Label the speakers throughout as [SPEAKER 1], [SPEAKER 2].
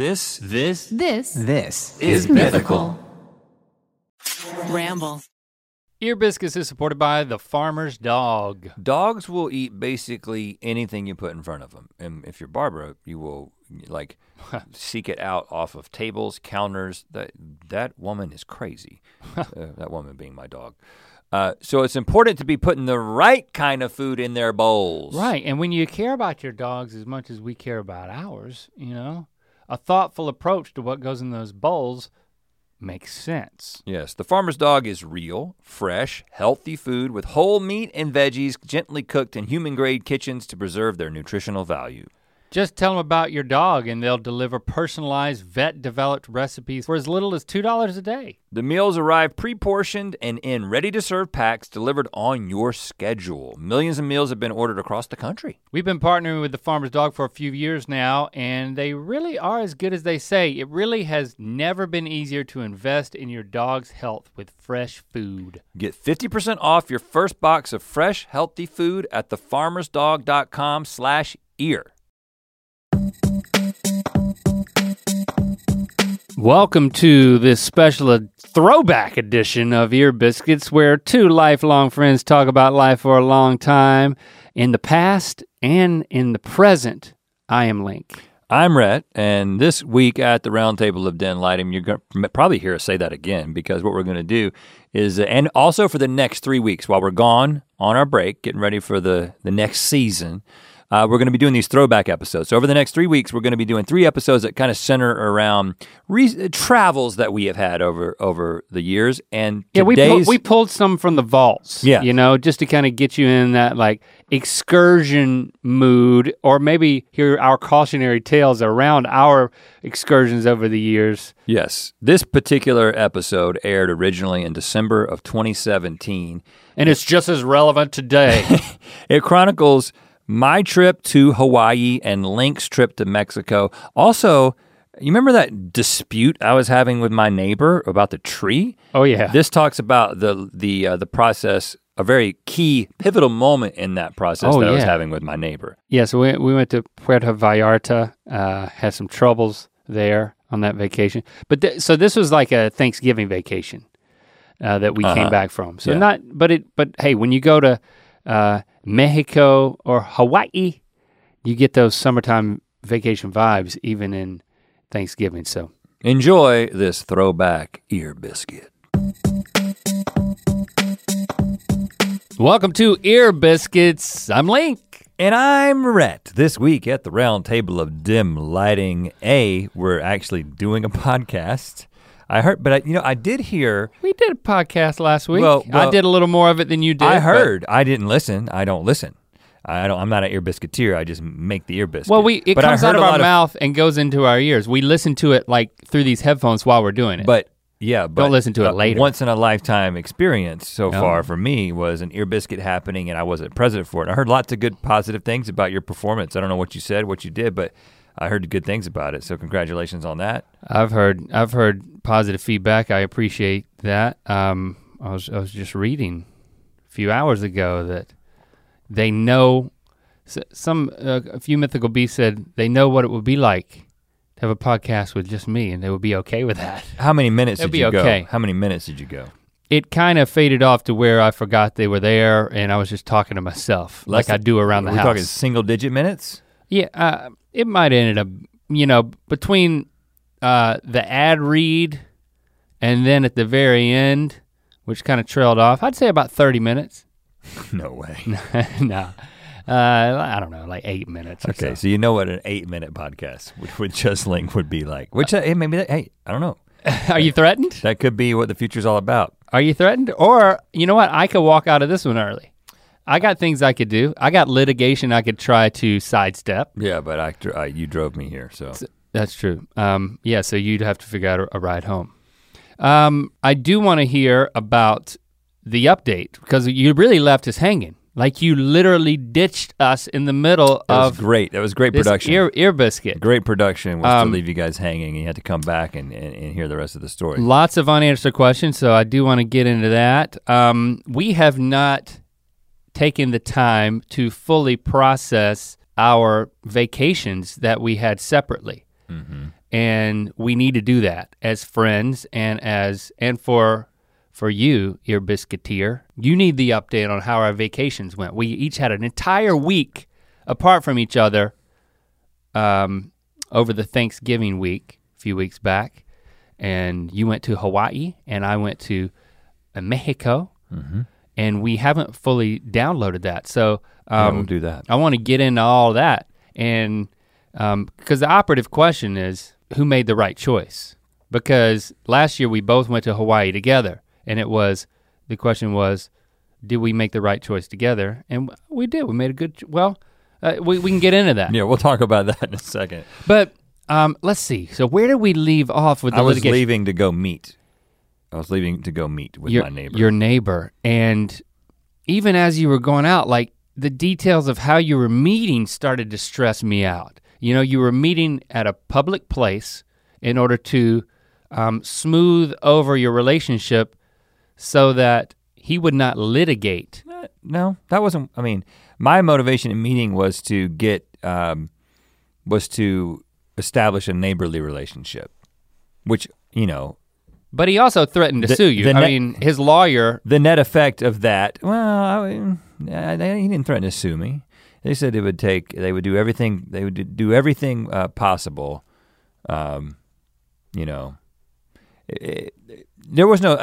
[SPEAKER 1] This
[SPEAKER 2] is mythical.
[SPEAKER 3] Ramble.
[SPEAKER 4] Ear Biscuits is supported by the Farmer's Dog.
[SPEAKER 1] Dogs will eat basically anything you put in front of them. And if you're Barbara, you will like seek it out off of tables, counters. That woman is crazy. That woman being my dog. So it's important to be putting the right kind of food in their bowls.
[SPEAKER 4] Right, and when you care about your dogs as much as we care about ours, you know, a thoughtful approach to what goes in those bowls makes sense.
[SPEAKER 1] Yes, the Farmer's Dog is real, fresh, healthy food with whole meat and veggies gently cooked in human-grade kitchens to preserve their nutritional value.
[SPEAKER 4] Just tell them about your dog and they'll deliver personalized, vet-developed recipes for as little as $2 a day.
[SPEAKER 1] The meals arrive pre-portioned and in ready-to-serve packs delivered on your schedule. Millions of meals have been ordered across the country.
[SPEAKER 4] We've been partnering with the Farmer's Dog for a few years now, and they really are as good as they say. It really has never been easier to invest in your dog's health with fresh food.
[SPEAKER 1] Get 50% off your first box of fresh, healthy food at thefarmersdog.com/ear.
[SPEAKER 4] Welcome to this special throwback edition of Ear Biscuits, where two lifelong friends talk about life for a long time, in the past and in the present. I am Link.
[SPEAKER 1] I'm Rhett, and this week at the Round Table of Den Lighting, you're going to probably hear us say that again, because what we're going to do is, and also for the next 3 weeks, while we're gone on our break, getting ready for the next season, we're going to be doing these throwback episodes. So over the next 3 weeks, we're going to be doing 3 episodes that kind of center around travels that we have had over the years. And
[SPEAKER 4] yeah, we pulled some from the vaults.
[SPEAKER 1] Yeah,
[SPEAKER 4] you know, just to kind of get you in that like excursion mood, or maybe hear our cautionary tales around our excursions over the years.
[SPEAKER 1] Yes, this particular episode aired originally in December of 2017,
[SPEAKER 4] and it's just as relevant today.
[SPEAKER 1] It chronicles my trip to Hawaii and Link's trip to Mexico. Also, you remember that dispute I was having with my neighbor about the tree?
[SPEAKER 4] Oh yeah.
[SPEAKER 1] This talks about the process, a very key, pivotal moment in that process I was having with my neighbor.
[SPEAKER 4] Yeah, so we went to Puerto Vallarta, had some troubles there on that vacation. But so this was like a Thanksgiving vacation that we came back from. So but hey, when you go to Mexico or Hawaii, you get those summertime vacation vibes even in Thanksgiving. So
[SPEAKER 1] enjoy this throwback Ear Biscuit.
[SPEAKER 4] Welcome to Ear Biscuits. I'm Link.
[SPEAKER 1] And I'm Rhett. This week at the Round Table of Dim Lighting, we're actually doing a podcast. I heard, but I did hear.
[SPEAKER 4] We did a podcast last week.
[SPEAKER 1] Well,
[SPEAKER 4] I did a little more of it than you did.
[SPEAKER 1] I heard. I didn't listen. I don't listen. I'm not an ear biscuiteer. I just make the ear biscuit.
[SPEAKER 4] Well, it comes out of our mouth and goes into our ears. We listen to it like through these headphones while we're doing it.
[SPEAKER 1] But
[SPEAKER 4] don't listen to it later.
[SPEAKER 1] Once in a lifetime experience so far for me was an ear biscuit happening, and I wasn't present for it. I heard lots of good positive things about your performance. I don't know what you said, what you did, but I heard good things about it, so congratulations on that.
[SPEAKER 4] I've heard positive feedback. I appreciate that. I was just reading a few hours ago that they know a few mythical beasts said they know what it would be like to have a podcast with just me, and they would be okay with that.
[SPEAKER 1] How many minutes did you
[SPEAKER 4] go?
[SPEAKER 1] How many minutes did you go?
[SPEAKER 4] It kind of faded off to where I forgot they were there, and I was just talking to myself like I do around the house.
[SPEAKER 1] We're talking single-digit minutes?
[SPEAKER 4] Yeah, it might have ended up, between the ad read and then at the very end, which kind of trailed off, I'd say about 30 minutes.
[SPEAKER 1] No way.
[SPEAKER 4] No, I don't know, like 8 minutes.
[SPEAKER 1] Okay, so you know what an 8-minute podcast with Just Link would be like, which maybe I don't know.
[SPEAKER 4] Are you threatened?
[SPEAKER 1] That could be what the future's all about.
[SPEAKER 4] Are you threatened? Or, you know what, I could walk out of this one early. I got things I could do. I got litigation I could try to sidestep.
[SPEAKER 1] Yeah, but you drove me here, so.
[SPEAKER 4] That's true. So you'd have to figure out a ride home. I do want to hear about the update, because you really left us hanging. Like you literally ditched us in the middle of.
[SPEAKER 1] That was great production.
[SPEAKER 4] Ear Biscuit.
[SPEAKER 1] Great production was to leave you guys hanging, and you had to come back and hear the rest of the story.
[SPEAKER 4] Lots of unanswered questions, so I do want to get into that. We have not taken the time to fully process our vacations that we had separately.
[SPEAKER 1] Mm-hmm.
[SPEAKER 4] and we need to do that as friends and for you, Ear Biscuiteer. You need the update on how our vacations went. We each had an entire week apart from each other over the Thanksgiving week a few weeks back, and you went to Hawaii and I went to Mexico, and we haven't fully downloaded that. So
[SPEAKER 1] we'll do that.
[SPEAKER 4] I wanna get into all that, and because the operative question is, who made the right choice? Because last year we both went to Hawaii together, and the question was, did we make the right choice together? And we did, we made a good, we can get into that.
[SPEAKER 1] Yeah, we'll talk about that in a second.
[SPEAKER 4] But let's see, so where did we leave off with the litigation?
[SPEAKER 1] I was leaving to go meet with my neighbor.
[SPEAKER 4] Your neighbor, and even as you were going out, like the details of how you were meeting started to stress me out. You know, you were meeting at a public place in order to smooth over your relationship so that he would not litigate.
[SPEAKER 1] No, that wasn't, I mean, my motivation in meeting was to establish a neighborly relationship, which, you know.
[SPEAKER 4] But he also threatened to sue you. I mean, his lawyer.
[SPEAKER 1] The net effect of that, he didn't threaten to sue me. They said they would do everything possible, you know. It was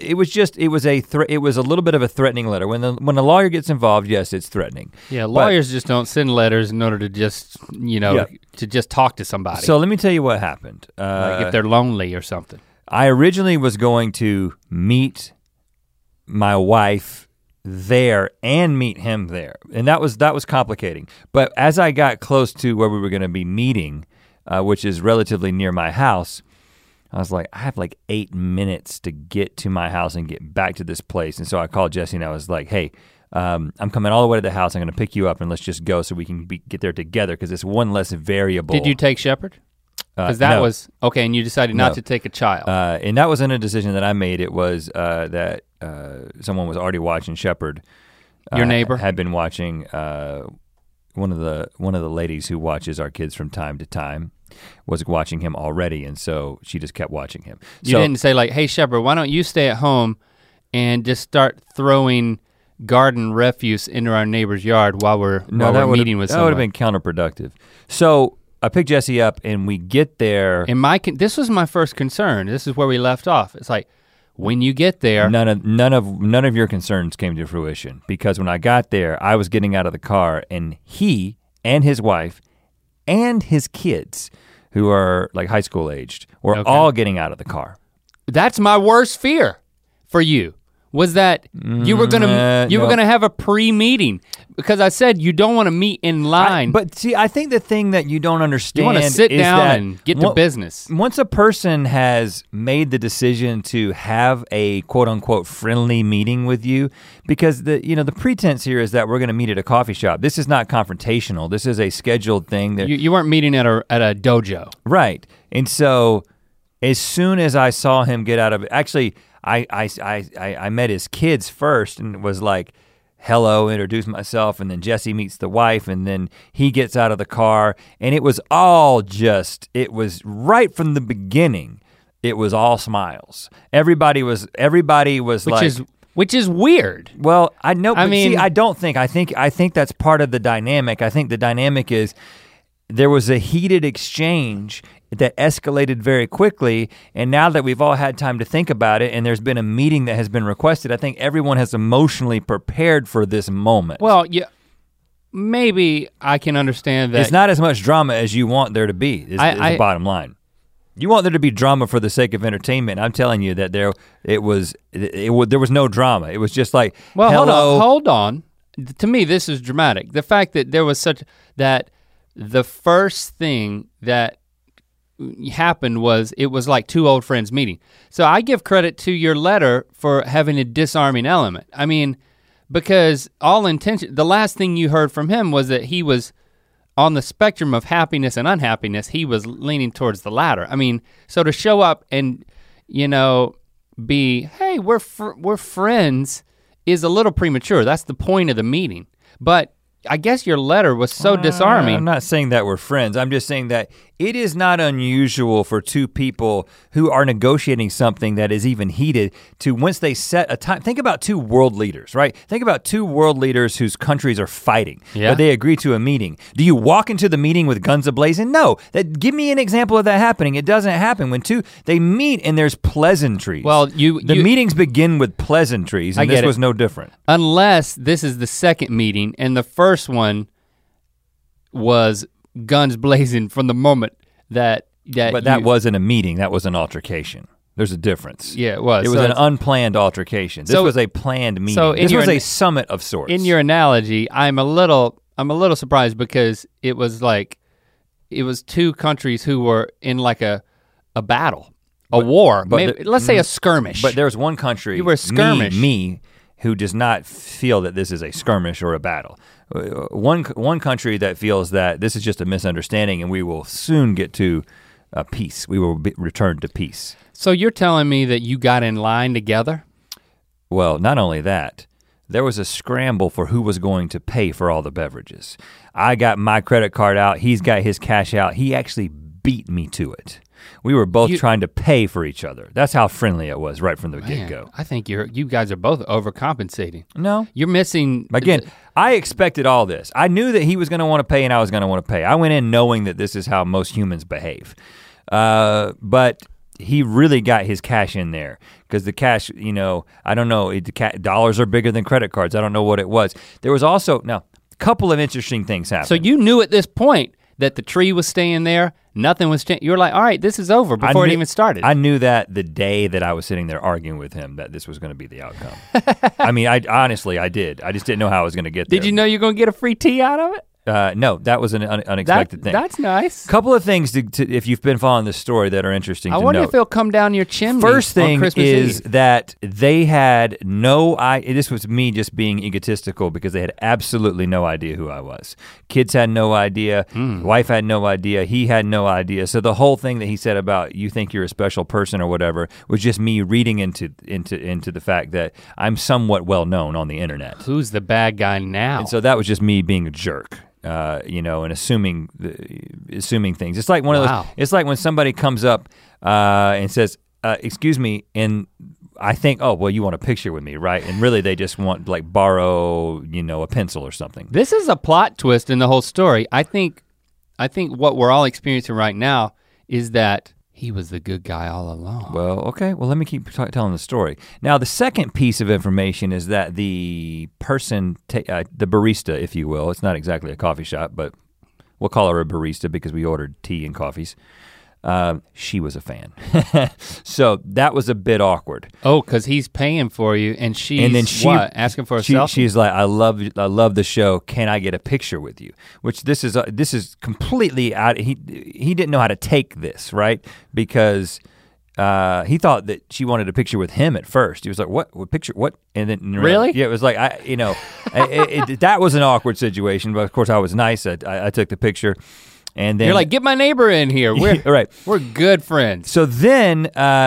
[SPEAKER 1] a little bit of a threatening letter. When the lawyer gets involved, yes, it's threatening.
[SPEAKER 4] Yeah, lawyers just don't send letters in order to just, to just talk to somebody.
[SPEAKER 1] So let me tell you what happened.
[SPEAKER 4] Like if they're lonely or something.
[SPEAKER 1] I originally was going to meet my wife there and meet him there, and that was complicating. But as I got close to where we were gonna be meeting, which is relatively near my house, I was like, I have like 8 minutes to get to my house and get back to this place. And so I called Jesse and I was like, hey, I'm coming all the way to the house. I'm gonna pick you up and let's just go so we can get there together because it's one less variable.
[SPEAKER 4] Did you take Shepard? Because that was, okay, and you decided not to take a child.
[SPEAKER 1] And that wasn't a decision that I made. It was that someone was already watching Shepard.
[SPEAKER 4] Your neighbor?
[SPEAKER 1] Had been watching, one of the ladies who watches our kids from time to time was watching him already, and so she just kept watching him.
[SPEAKER 4] You didn't say like, hey Shepard, why don't you stay at home and just start throwing garden refuse into our neighbor's yard while we're meeting with someone?
[SPEAKER 1] That would have been counterproductive. So I picked Jesse up and we get there.
[SPEAKER 4] And this was my first concern. This is where we left off. It's like, when you get there.
[SPEAKER 1] None of your concerns came to fruition because when I got there, I was getting out of the car and he and his wife and his kids, who are like high school aged, were all getting out of the car.
[SPEAKER 4] That's my worst fear for you. Was that you were gonna have a pre-meeting because I said you don't want to meet in line.
[SPEAKER 1] But see, I think the thing that you don't understand,
[SPEAKER 4] you want to sit down and get to business.
[SPEAKER 1] Once a person has made the decision to have a quote unquote friendly meeting with you, because the pretense here is that we're gonna meet at a coffee shop. This is not confrontational. This is a scheduled thing.
[SPEAKER 4] You weren't meeting at a dojo.
[SPEAKER 1] Right, and so as soon as I saw him get out of it, actually, I met his kids first and was like, hello, introduced myself, and then Jesse meets the wife, and then he gets out of the car, and it was right from the beginning, it was all smiles. Everybody was
[SPEAKER 4] which is weird.
[SPEAKER 1] Well, I know, but see, I think that's part of the dynamic. I think the dynamic is there was a heated exchange that escalated very quickly, and now that we've all had time to think about it and there's been a meeting that has been requested, I think everyone has emotionally prepared for this moment.
[SPEAKER 4] Well, yeah, maybe I can understand that.
[SPEAKER 1] It's not as much drama as you want there to be, is the bottom line. You want there to be drama for the sake of entertainment. I'm telling you that there was no drama. It was just like,
[SPEAKER 4] well,
[SPEAKER 1] hello.
[SPEAKER 4] Hold on. To me, this is dramatic. The fact that there was that the first thing that happened was it was like two old friends meeting. So I give credit to your letter for having a disarming element. I mean, because the last thing you heard from him was that he was on the spectrum of happiness and unhappiness, he was leaning towards the latter. I mean, so to show up and, be, hey, we're friends is a little premature. That's the point of the meeting. But I guess your letter was so disarming.
[SPEAKER 1] I'm not saying that we're friends. I'm just saying that it is not unusual for two people who are negotiating something that is even heated to, once they set a time, think about two world leaders, right? Think about two world leaders whose countries are fighting, but they agree to a meeting. Do you walk into the meeting with guns a-blazing? No, give me an example of that happening. It doesn't happen. When they meet and there's pleasantries.
[SPEAKER 4] Well,
[SPEAKER 1] the meetings begin with pleasantries, and this was no different.
[SPEAKER 4] Unless this is the second meeting and the first one was guns blazing from the moment that
[SPEAKER 1] But that wasn't a meeting, that was an altercation. There's a difference.
[SPEAKER 4] Yeah, it was.
[SPEAKER 1] It was an unplanned altercation. This was a planned meeting. So this was a summit of sorts.
[SPEAKER 4] In your analogy, I'm a little surprised because it was two countries who were in like a battle, a war, maybe, let's say a skirmish.
[SPEAKER 1] But there's one country,
[SPEAKER 4] you were skirmish.
[SPEAKER 1] me, who does not feel that this is a skirmish or a battle. One country that feels that this is just a misunderstanding and we will soon get to peace. We will return to peace.
[SPEAKER 4] So you're telling me that you got in line together?
[SPEAKER 1] Well, not only that, there was a scramble for who was going to pay for all the beverages. I got my credit card out, he's got his cash out. He actually beat me to it. We were both trying to pay for each other. That's how friendly it was right from the get-go.
[SPEAKER 4] I think you guys are both overcompensating.
[SPEAKER 1] No.
[SPEAKER 4] You're missing.
[SPEAKER 1] Again, I expected all this. I knew that he was gonna wanna pay and I was gonna wanna pay. I went in knowing that this is how most humans behave. But he really got his cash in there because the cash, I don't know, dollars are bigger than credit cards. I don't know what it was. There was also, a couple of interesting things happened.
[SPEAKER 4] So you knew at this point that the tree was staying there, nothing was staying, you were like, all right, this is over before it even started.
[SPEAKER 1] I knew that the day that I was sitting there arguing with him that this was gonna be the outcome. I mean, honestly, I did. I just didn't know how I was gonna get there.
[SPEAKER 4] Did you know you're gonna get a free tea out of it?
[SPEAKER 1] No, that was an unexpected thing.
[SPEAKER 4] That's nice.
[SPEAKER 1] Couple of things if you've been following this story that are interesting to note.
[SPEAKER 4] I wonder if it'll come down your chimney.
[SPEAKER 1] First thing
[SPEAKER 4] on Christmas
[SPEAKER 1] is
[SPEAKER 4] Eve.
[SPEAKER 1] that they had no idea, this was me just being egotistical because they had absolutely no idea who I was. Kids had no idea, wife had no idea, he had no idea. So the whole thing that he said about you think you're a special person or whatever was just me reading into the fact that I'm somewhat well known on the internet.
[SPEAKER 4] Who's the bad guy now?
[SPEAKER 1] And so that was just me being a jerk. And assuming things. It's like one of those. It's like when somebody comes up and says, "Excuse me," and I think, "Oh, well, you want a picture with me, right?" And really, they just want borrow, a pencil or something.
[SPEAKER 4] This is a plot twist in the whole story. I think what we're all experiencing right now is that he was the good guy all along.
[SPEAKER 1] Well, okay. Well, let me keep telling the story. Now, the second piece of information is that the person, the barista, if you will, it's not exactly a coffee shop, but we'll call her a barista because we ordered tea and coffees. She was a fan. So that was a bit awkward.
[SPEAKER 4] Oh, because he's paying for you and she's asking for a selfie?
[SPEAKER 1] She's like, I love the show. Can I get a picture with you? Which this is completely out. He didn't know how to take this, right? Because he thought that she wanted a picture with him at first. He was like, what picture, what? And then
[SPEAKER 4] really?
[SPEAKER 1] Yeah, it was like, that was an awkward situation, but of course I was nice. I took the picture. And then
[SPEAKER 4] you're like, get my neighbor in here. We're good friends.
[SPEAKER 1] So then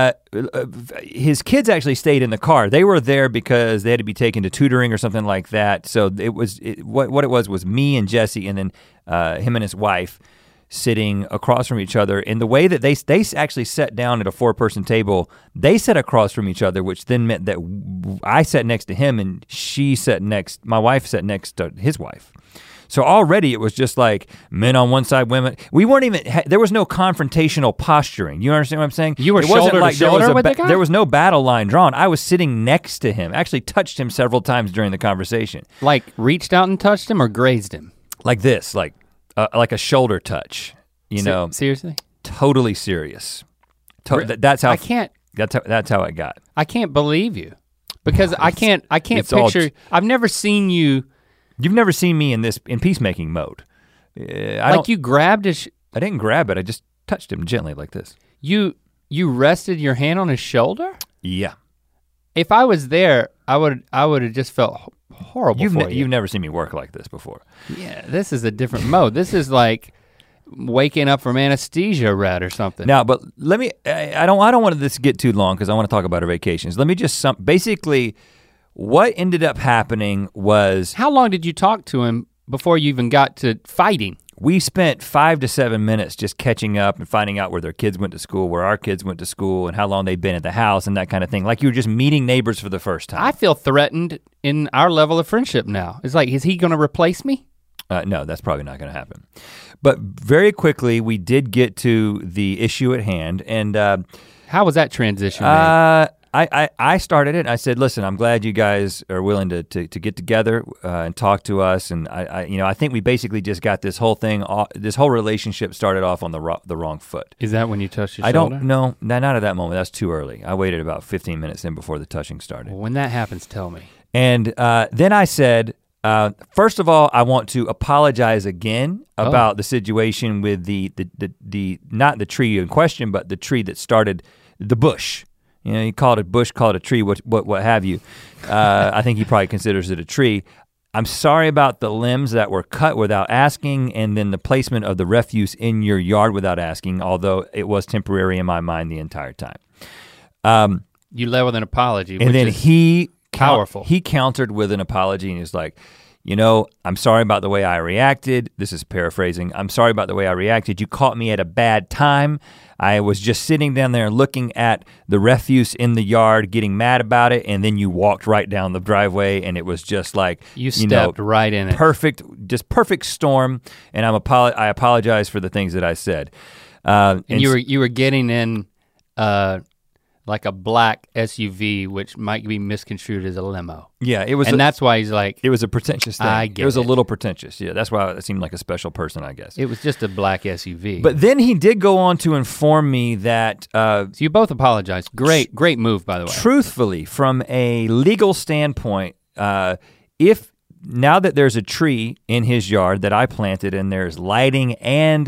[SPEAKER 1] his kids actually stayed in the car. They were there because they had to be taken to tutoring or something like that. So what it was me and Jesse and then him and his wife sitting across from each other. And the way that they actually sat down at a 4-person table, they sat across from each other, which then meant that I sat next to him and my wife sat next to his wife. So already it was just like men on one side, women. We weren't even, there was no confrontational posturing. You understand what I'm saying?
[SPEAKER 4] You were shoulder to shoulder with the guy?
[SPEAKER 1] There was no battle line drawn. I was sitting next to him, actually touched him several times during the conversation.
[SPEAKER 4] Like reached out and touched him or grazed him?
[SPEAKER 1] Like this, like a shoulder touch,
[SPEAKER 4] Seriously?
[SPEAKER 1] Totally serious. That's how, that's how it got.
[SPEAKER 4] I can't believe you because I can't picture, I've never seen you.
[SPEAKER 1] You've never seen me in peacemaking mode.
[SPEAKER 4] You grabbed his.
[SPEAKER 1] I didn't grab it. I just touched him gently like this.
[SPEAKER 4] You rested your hand on his shoulder?
[SPEAKER 1] Yeah.
[SPEAKER 4] If I was there, I would have just felt horrible.
[SPEAKER 1] You've never seen me work like this before.
[SPEAKER 4] Yeah, this is a different mode. This is like waking up from anesthesia rat or something.
[SPEAKER 1] Now, but let me. I don't want this to get too long because I want to talk about our vacations. Let me just basically. What ended up happening was.
[SPEAKER 4] How long did you talk to him before you even got to fighting?
[SPEAKER 1] we spent 5 to 7 minutes just catching up and finding out where their kids went to school, where our kids went to school, and how long they've been at the house and that kind of thing. Like you were just meeting neighbors for the first time.
[SPEAKER 4] I feel threatened in our level of friendship now. It's like, is he gonna replace me?
[SPEAKER 1] No, that's probably not gonna happen. But very quickly, we did get to the issue at hand, and
[SPEAKER 4] how was that transition made?
[SPEAKER 1] I started it. I said, listen, I'm glad you guys are willing to get together and talk to us. And I think we basically just got this whole thing, this whole relationship started off on the wrong foot.
[SPEAKER 4] Is that when you touched your
[SPEAKER 1] shoulder?
[SPEAKER 4] I don't
[SPEAKER 1] know, not at that moment. That's too early. I waited about 15 minutes in before the touching started.
[SPEAKER 4] Well, when that happens, tell me.
[SPEAKER 1] And then I said, first of all, I want to apologize again about the situation with the not the tree in question, but the tree that started the bush. You know, you call it a bush, call it a tree, what have you. I think he probably considers it a tree. I'm sorry about the limbs that were cut without asking, and then the placement of the refuse in your yard without asking, although it was temporary in my mind the entire time.
[SPEAKER 4] You led with an apology,
[SPEAKER 1] and then he
[SPEAKER 4] powerful.
[SPEAKER 1] He countered with an apology, and he's like, you know, I'm sorry about the way I reacted. This is paraphrasing. I'm sorry about the way I reacted. You caught me at a bad time. I was just sitting down there looking at the refuse in the yard, getting mad about it, and then you walked right down the driveway, and it was just like
[SPEAKER 4] you stepped right in it.
[SPEAKER 1] Perfect storm. And I apologize for the things that I said.
[SPEAKER 4] And you were getting in like a black SUV, which might be misconstrued as a limo.
[SPEAKER 1] Yeah, it was.
[SPEAKER 4] And that's why he's like.
[SPEAKER 1] It was a pretentious thing.
[SPEAKER 4] I get
[SPEAKER 1] it was a little pretentious. Yeah, that's why it seemed like a special person, I guess.
[SPEAKER 4] It was just a black SUV.
[SPEAKER 1] But then he did go on to inform me that.
[SPEAKER 4] So you both apologized. Great move, by the way.
[SPEAKER 1] Truthfully, from a legal standpoint, if now that there's a tree in his yard that I planted and there's lighting and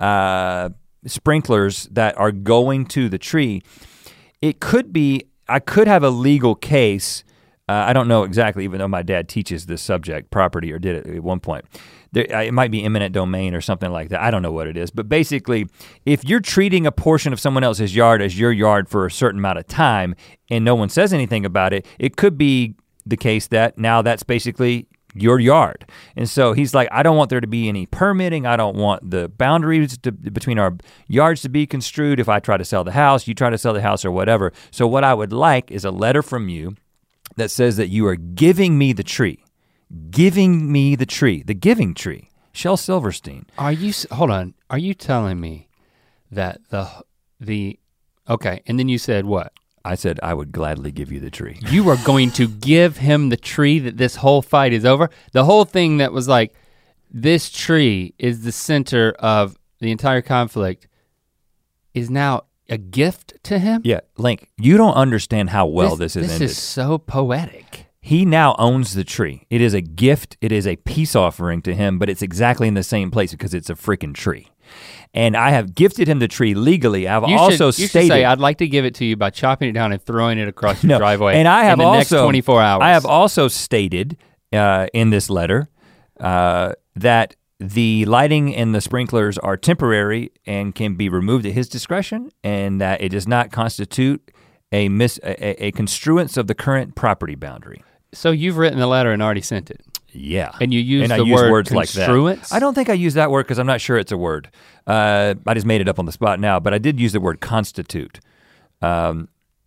[SPEAKER 1] sprinklers that are going to the tree, it could be, I could have a legal case. I don't know exactly, even though my dad teaches this subject, property, or did it at one point. It might be eminent domain or something like that. I don't know what it is. But basically, if you're treating a portion of someone else's yard as your yard for a certain amount of time and no one says anything about it, it could be the case that now that's basically your yard. And so he's like, I don't want there to be any permitting. I don't want the boundaries between our yards to be construed. If I try to sell the house, you try to sell the house or whatever. So what I would like is a letter from you that says that you are giving me the tree, the giving tree, Shel Silverstein.
[SPEAKER 4] Hold on, are you telling me that okay, and then you said what?
[SPEAKER 1] I said I would gladly give you the tree.
[SPEAKER 4] You are going to give him the tree that this whole fight is over? The whole thing that was like, this tree is the center of the entire conflict is now a gift to him?
[SPEAKER 1] Yeah, Link, you don't understand how well this is ended.
[SPEAKER 4] This is so poetic.
[SPEAKER 1] He now owns the tree. It is a gift, it is a peace offering to him, but it's exactly in the same place because it's a freaking tree. And I have gifted him the tree legally. I've also stated.
[SPEAKER 4] You should say, I'd like to give it to you by chopping it down and throwing it across your driveway
[SPEAKER 1] and I have
[SPEAKER 4] in the next 24 hours.
[SPEAKER 1] I have also stated in this letter that the lighting and the sprinklers are temporary and can be removed at his discretion, and that it does not constitute a construance of the current property boundary.
[SPEAKER 4] So you've written the letter and already sent it?
[SPEAKER 1] Yeah.
[SPEAKER 4] And you use
[SPEAKER 1] the
[SPEAKER 4] word
[SPEAKER 1] words
[SPEAKER 4] construance?
[SPEAKER 1] Like that. I don't think I use that word because I'm not sure it's a word. I just made it up on the spot now, but I did use the word constitute. Wow.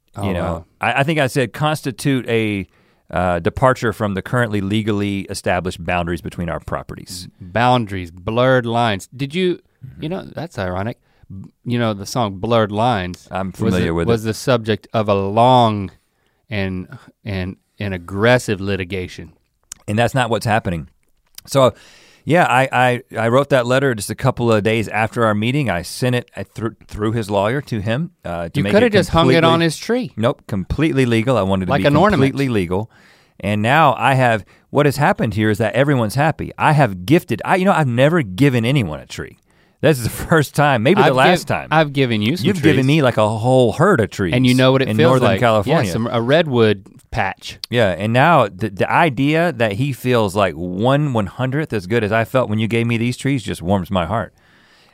[SPEAKER 1] I think I said constitute a departure from the currently legally established boundaries between our properties.
[SPEAKER 4] Boundaries, blurred lines. Did you, that's ironic. The song Blurred Lines.
[SPEAKER 1] I'm familiar with it.
[SPEAKER 4] Was the subject of a long and aggressive litigation.
[SPEAKER 1] And that's not what's happening. So, yeah, I wrote that letter just a couple of days after our meeting. I sent it through his lawyer to him.
[SPEAKER 4] You could have just hung it on his tree.
[SPEAKER 1] Nope, completely legal. I wanted to
[SPEAKER 4] like
[SPEAKER 1] be
[SPEAKER 4] an
[SPEAKER 1] completely
[SPEAKER 4] ornament.
[SPEAKER 1] Legal. And now what has happened here is that everyone's happy. I have gifted, I've never given anyone a tree. This is the first time, maybe the last time.
[SPEAKER 4] I've given you some
[SPEAKER 1] You've
[SPEAKER 4] trees.
[SPEAKER 1] given me like a whole herd of trees.
[SPEAKER 4] And you know what it
[SPEAKER 1] in
[SPEAKER 4] feels
[SPEAKER 1] Northern
[SPEAKER 4] like.
[SPEAKER 1] California.
[SPEAKER 4] Yeah, a redwood patch.
[SPEAKER 1] Yeah, and now the idea that he feels like 1/100th as good as I felt when you gave me these trees just warms my heart.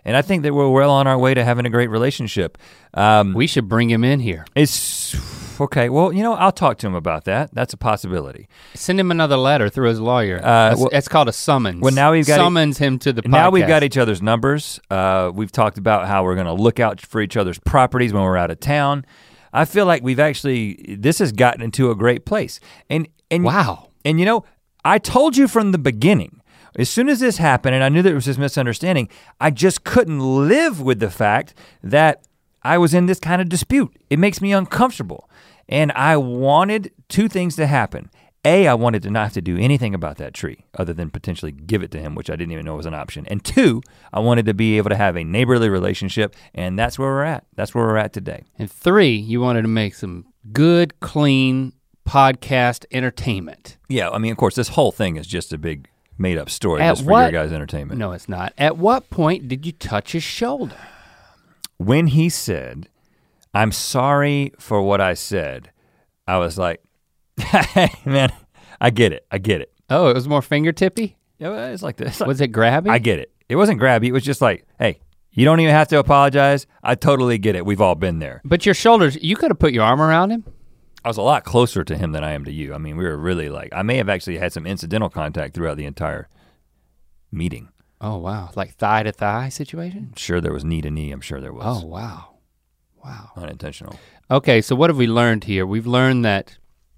[SPEAKER 1] And I think that we're well on our way to having a great relationship.
[SPEAKER 4] We should bring him in here.
[SPEAKER 1] It's okay. Well, I'll talk to him about that. That's a possibility.
[SPEAKER 4] Send him another letter through his lawyer. It's called a summons.
[SPEAKER 1] Well, now we've got
[SPEAKER 4] summons him to the podcast.
[SPEAKER 1] Now we've got each other's numbers. We've talked about how we're gonna look out for each other's properties when we're out of town. I feel like this has gotten into a great place. And
[SPEAKER 4] wow.
[SPEAKER 1] And I told you from the beginning, as soon as this happened, and I knew there was this misunderstanding, I just couldn't live with the fact that I was in this kind of dispute. It makes me uncomfortable. And I wanted two things to happen. A, I wanted to not have to do anything about that tree other than potentially give it to him, which I didn't even know was an option. And two, I wanted to be able to have a neighborly relationship, and that's where we're at. That's where we're at today.
[SPEAKER 4] And three, you wanted to make some good, clean podcast entertainment.
[SPEAKER 1] Yeah, I mean, of course, this whole thing is just a big made up story just for your guys' entertainment.
[SPEAKER 4] No, it's not. At what point did you touch his shoulder?
[SPEAKER 1] When he said, "I'm sorry for what I said," I was like, hey, man, I get it.
[SPEAKER 4] Oh, it was more fingertippy?
[SPEAKER 1] Yeah, it's like this.
[SPEAKER 4] Was it grabby?
[SPEAKER 1] I get it. It wasn't grabby, it was just like, hey, you don't even have to apologize. I totally get it, we've all been there.
[SPEAKER 4] But your shoulders, you could have put your arm around him?
[SPEAKER 1] I was a lot closer to him than I am to you. I mean, we were really I may have actually had some incidental contact throughout the entire meeting.
[SPEAKER 4] Oh, wow, like thigh to thigh situation?
[SPEAKER 1] Sure, there was knee to knee, I'm sure there was.
[SPEAKER 4] Oh, wow, wow.
[SPEAKER 1] Unintentional.
[SPEAKER 4] Okay, so what have we learned here? We've learned that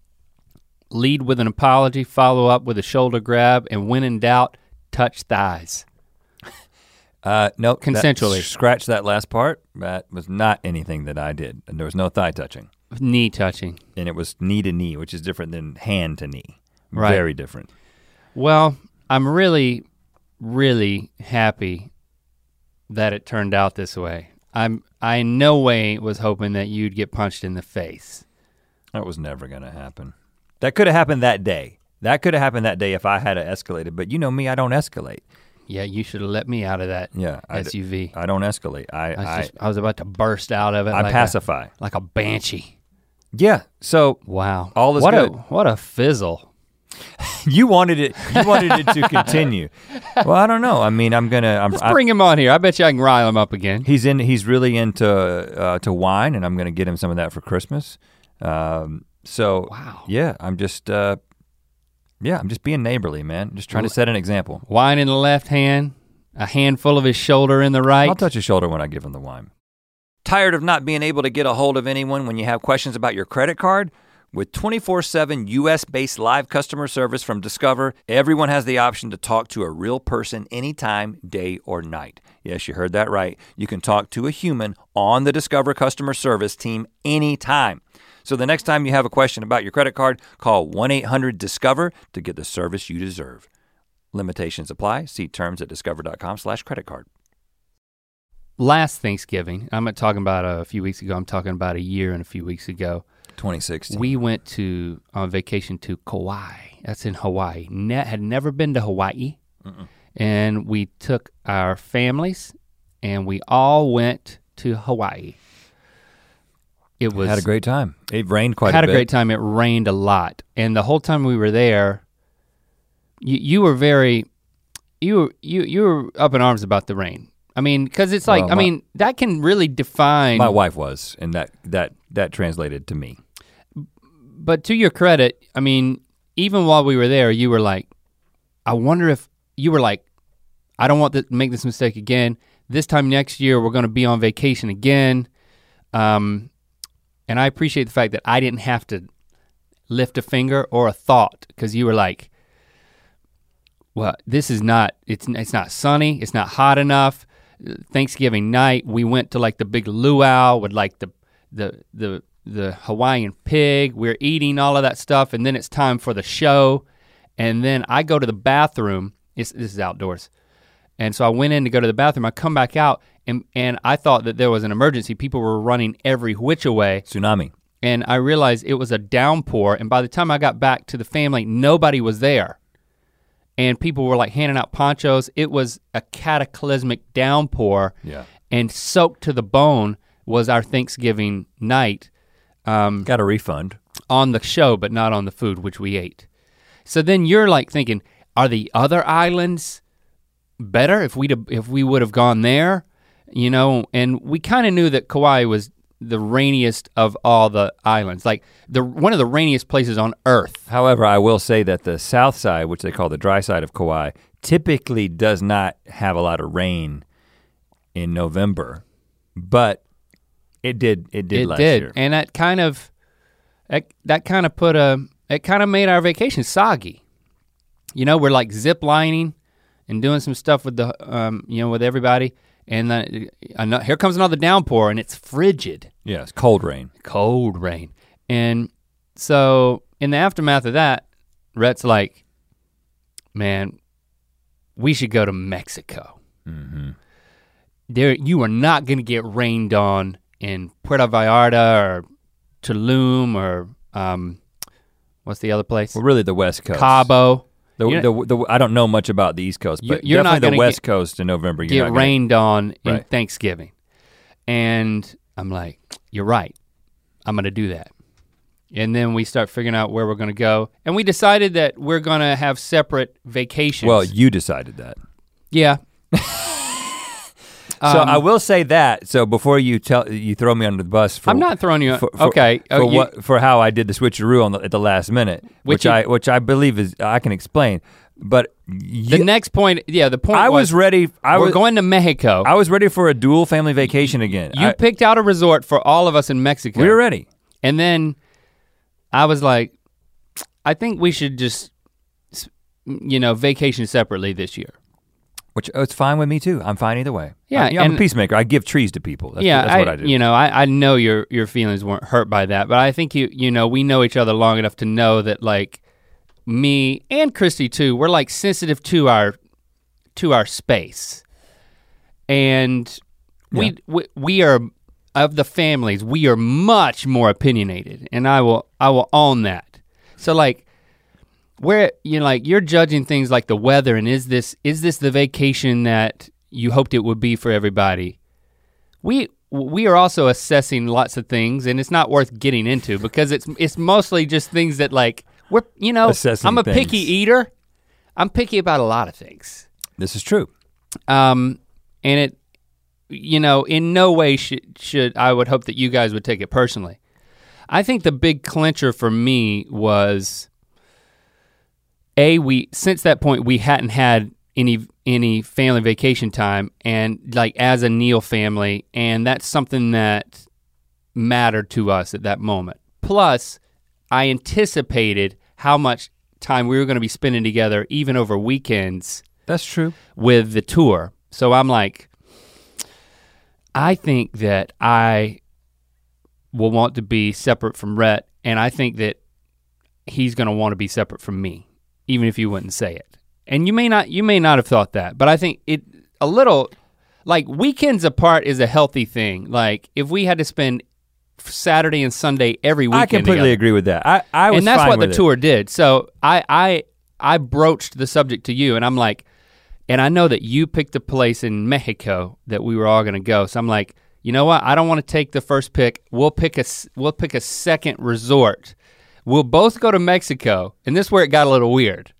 [SPEAKER 4] lead with an apology, follow up with a shoulder grab, and when in doubt, touch thighs.
[SPEAKER 1] No,
[SPEAKER 4] consensually.
[SPEAKER 1] Scratch that last part. That was not anything that I did. And there was no thigh touching.
[SPEAKER 4] Knee touching.
[SPEAKER 1] And it was knee to knee, which is different than hand to knee.
[SPEAKER 4] Right.
[SPEAKER 1] Very different.
[SPEAKER 4] Well, I'm really, really happy that it turned out this way. I in no way was hoping that you'd get punched in the face.
[SPEAKER 1] That was never gonna happen. That could have happened that day. That could have happened that day if I had escalated, but you know me, I don't escalate.
[SPEAKER 4] Yeah, you should have let me out of that SUV.
[SPEAKER 1] I don't escalate.
[SPEAKER 4] I was about to burst out of it.
[SPEAKER 1] I pacify.
[SPEAKER 4] Like a banshee.
[SPEAKER 1] Yeah, so.
[SPEAKER 4] Wow.
[SPEAKER 1] All is good.
[SPEAKER 4] What a fizzle.
[SPEAKER 1] You wanted it to continue. Well, I don't know. I mean,
[SPEAKER 4] Let's bring him on here. I bet you I can rile him up again.
[SPEAKER 1] He's really into wine, and I'm gonna get him some of that for Christmas. So
[SPEAKER 4] wow.
[SPEAKER 1] Yeah, I'm just being neighborly, man. Just trying to set an example.
[SPEAKER 4] Wine in the left hand, a handful of his shoulder in the right.
[SPEAKER 1] I'll touch his shoulder when I give him the wine. Tired of not being able to get a hold of anyone when you have questions about your credit card? With 24/7 US-based live customer service from Discover, everyone has the option to talk to a real person anytime, day or night. Yes, you heard that right. You can talk to a human on the Discover customer service team anytime. So the next time you have a question about your credit card, call 1-800-DISCOVER to get the service you deserve. Limitations apply. See terms at discover.com/creditcard.
[SPEAKER 4] Last Thanksgiving, I'm not talking about a few weeks ago, I'm talking about a year and a few weeks ago.
[SPEAKER 1] 2016.
[SPEAKER 4] We went on vacation to Kauai. That's in Hawaii. Had never been to Hawaii. Mm-mm. And we took our families and we all went to Hawaii.
[SPEAKER 1] Had a great time. It rained quite a bit.
[SPEAKER 4] Had a great time. It rained a lot. And the whole time we were there, you were up in arms about the rain. I mean, because it's like, that can really define.
[SPEAKER 1] My wife was, and that translated to me.
[SPEAKER 4] But to your credit, I mean, even while we were there, you were like, I wonder if, you were like, I don't want to make this mistake again. This time next year, we're gonna be on vacation again. And I appreciate the fact that I didn't have to lift a finger or a thought, because you were like, well, this is not, it's not sunny, it's not hot enough. Thanksgiving night, we went to like the big luau with like the Hawaiian pig. We're eating all of that stuff, and then it's time for the show. And then I go to the bathroom. This is outdoors. And so I went in to go to the bathroom. I come back out, and I thought that there was an emergency. People were running every which way.
[SPEAKER 1] Tsunami.
[SPEAKER 4] And I realized it was a downpour, and by the time I got back to the family, nobody was there. And people were like handing out ponchos. It was a cataclysmic downpour.
[SPEAKER 1] Yeah.
[SPEAKER 4] And soaked to the bone was our Thanksgiving night.
[SPEAKER 1] Got a refund.
[SPEAKER 4] On the show, but not on the food, which we ate. So then you're like thinking, are the other islands better if we would have gone there? you know, and we kind of knew that Kauai was the rainiest of all the islands, like one of the rainiest places on Earth.
[SPEAKER 1] However, I will say that the south side, which they call the dry side of Kauai, typically does not have a lot of rain in November, but it did last year.
[SPEAKER 4] And that kind of made our vacation soggy. You know, we're like zip lining and doing some stuff with the with everybody, and here comes another downpour, and it's frigid.
[SPEAKER 1] Yeah, it's cold rain.
[SPEAKER 4] Cold rain. And so in the aftermath of that, Rhett's like, man, we should go to Mexico.
[SPEAKER 1] Mm-hmm.
[SPEAKER 4] You are not gonna get rained on in Puerto Vallarta or Tulum or what's the other place?
[SPEAKER 1] Well, really the West Coast.
[SPEAKER 4] Cabo.
[SPEAKER 1] I don't know much about the East Coast, but
[SPEAKER 4] you're
[SPEAKER 1] definitely
[SPEAKER 4] not
[SPEAKER 1] the West Coast in November.
[SPEAKER 4] You're get rained on in
[SPEAKER 1] right.
[SPEAKER 4] Thanksgiving. And I'm like, you're right, I'm gonna do that. And then we start figuring out where we're gonna go. And we decided that we're gonna have separate vacations.
[SPEAKER 1] Well, you decided that.
[SPEAKER 4] Yeah.
[SPEAKER 1] So I will say that. So before you throw me under the bus,
[SPEAKER 4] I'm not throwing you.
[SPEAKER 1] For how I did the switcheroo at the last minute, which I believe is I can explain. But
[SPEAKER 4] the next point, the point
[SPEAKER 1] was ready.
[SPEAKER 4] We're going to Mexico.
[SPEAKER 1] I was ready for a dual family vacation again.
[SPEAKER 4] You picked out a resort for all of us in Mexico.
[SPEAKER 1] We were ready,
[SPEAKER 4] and then I was like, I think we should just, vacation separately this year.
[SPEAKER 1] Which it's fine with me too. I'm fine either way.
[SPEAKER 4] Yeah,
[SPEAKER 1] I'm a peacemaker. I give trees to people. That's what I do.
[SPEAKER 4] I know your feelings weren't hurt by that, but I think we know each other long enough to know that like me and Christy too, we're like sensitive to our space, and we are of the families. We are much more opinionated, and I will own that. So like. Where you're judging things like the weather and is this the vacation that you hoped it would be for everybody? We are also assessing lots of things, and it's not worth getting into because it's mostly just things that like
[SPEAKER 1] assessing
[SPEAKER 4] I'm a
[SPEAKER 1] things.
[SPEAKER 4] picky eater. I'm picky about a lot of things.
[SPEAKER 1] This is true.
[SPEAKER 4] And it in no way should I would hope that you guys would take it personally. I think the big clincher for me was since that point we hadn't had any family vacation time, and like as a Neal family, and that's something that mattered to us at that moment. Plus, I anticipated how much time we were gonna be spending together even over weekends.
[SPEAKER 1] That's true.
[SPEAKER 4] With the tour. So I'm like, I think that I will want to be separate from Rhett, and I think that he's gonna want to be separate from me. Even if you wouldn't say it. And you may not have thought that, but I think it a little, like weekends apart is a healthy thing. Like if we had to spend Saturday and Sunday every weekend
[SPEAKER 1] I completely
[SPEAKER 4] together,
[SPEAKER 1] agree with that. I was
[SPEAKER 4] and that's
[SPEAKER 1] fine
[SPEAKER 4] what
[SPEAKER 1] with
[SPEAKER 4] the tour did. So I broached the subject to you, and I'm like, and I know that you picked a place in Mexico that we were all gonna go. So I'm like, you know what? I don't want to take the first pick. We'll pick a second resort. We'll both go to Mexico, and this is where it got a little weird.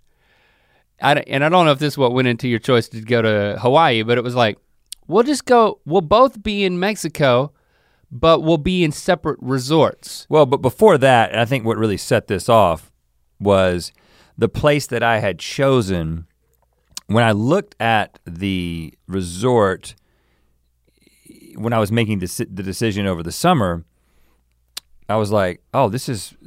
[SPEAKER 4] I don't know if this is what went into your choice to go to Hawaii, but it was like, we'll both be in Mexico, but we'll be in separate resorts.
[SPEAKER 1] Well, but before that, and I think what really set this off was the place that I had chosen. When I looked at the resort, when I was making the decision over the summer, I was like, oh, this isn't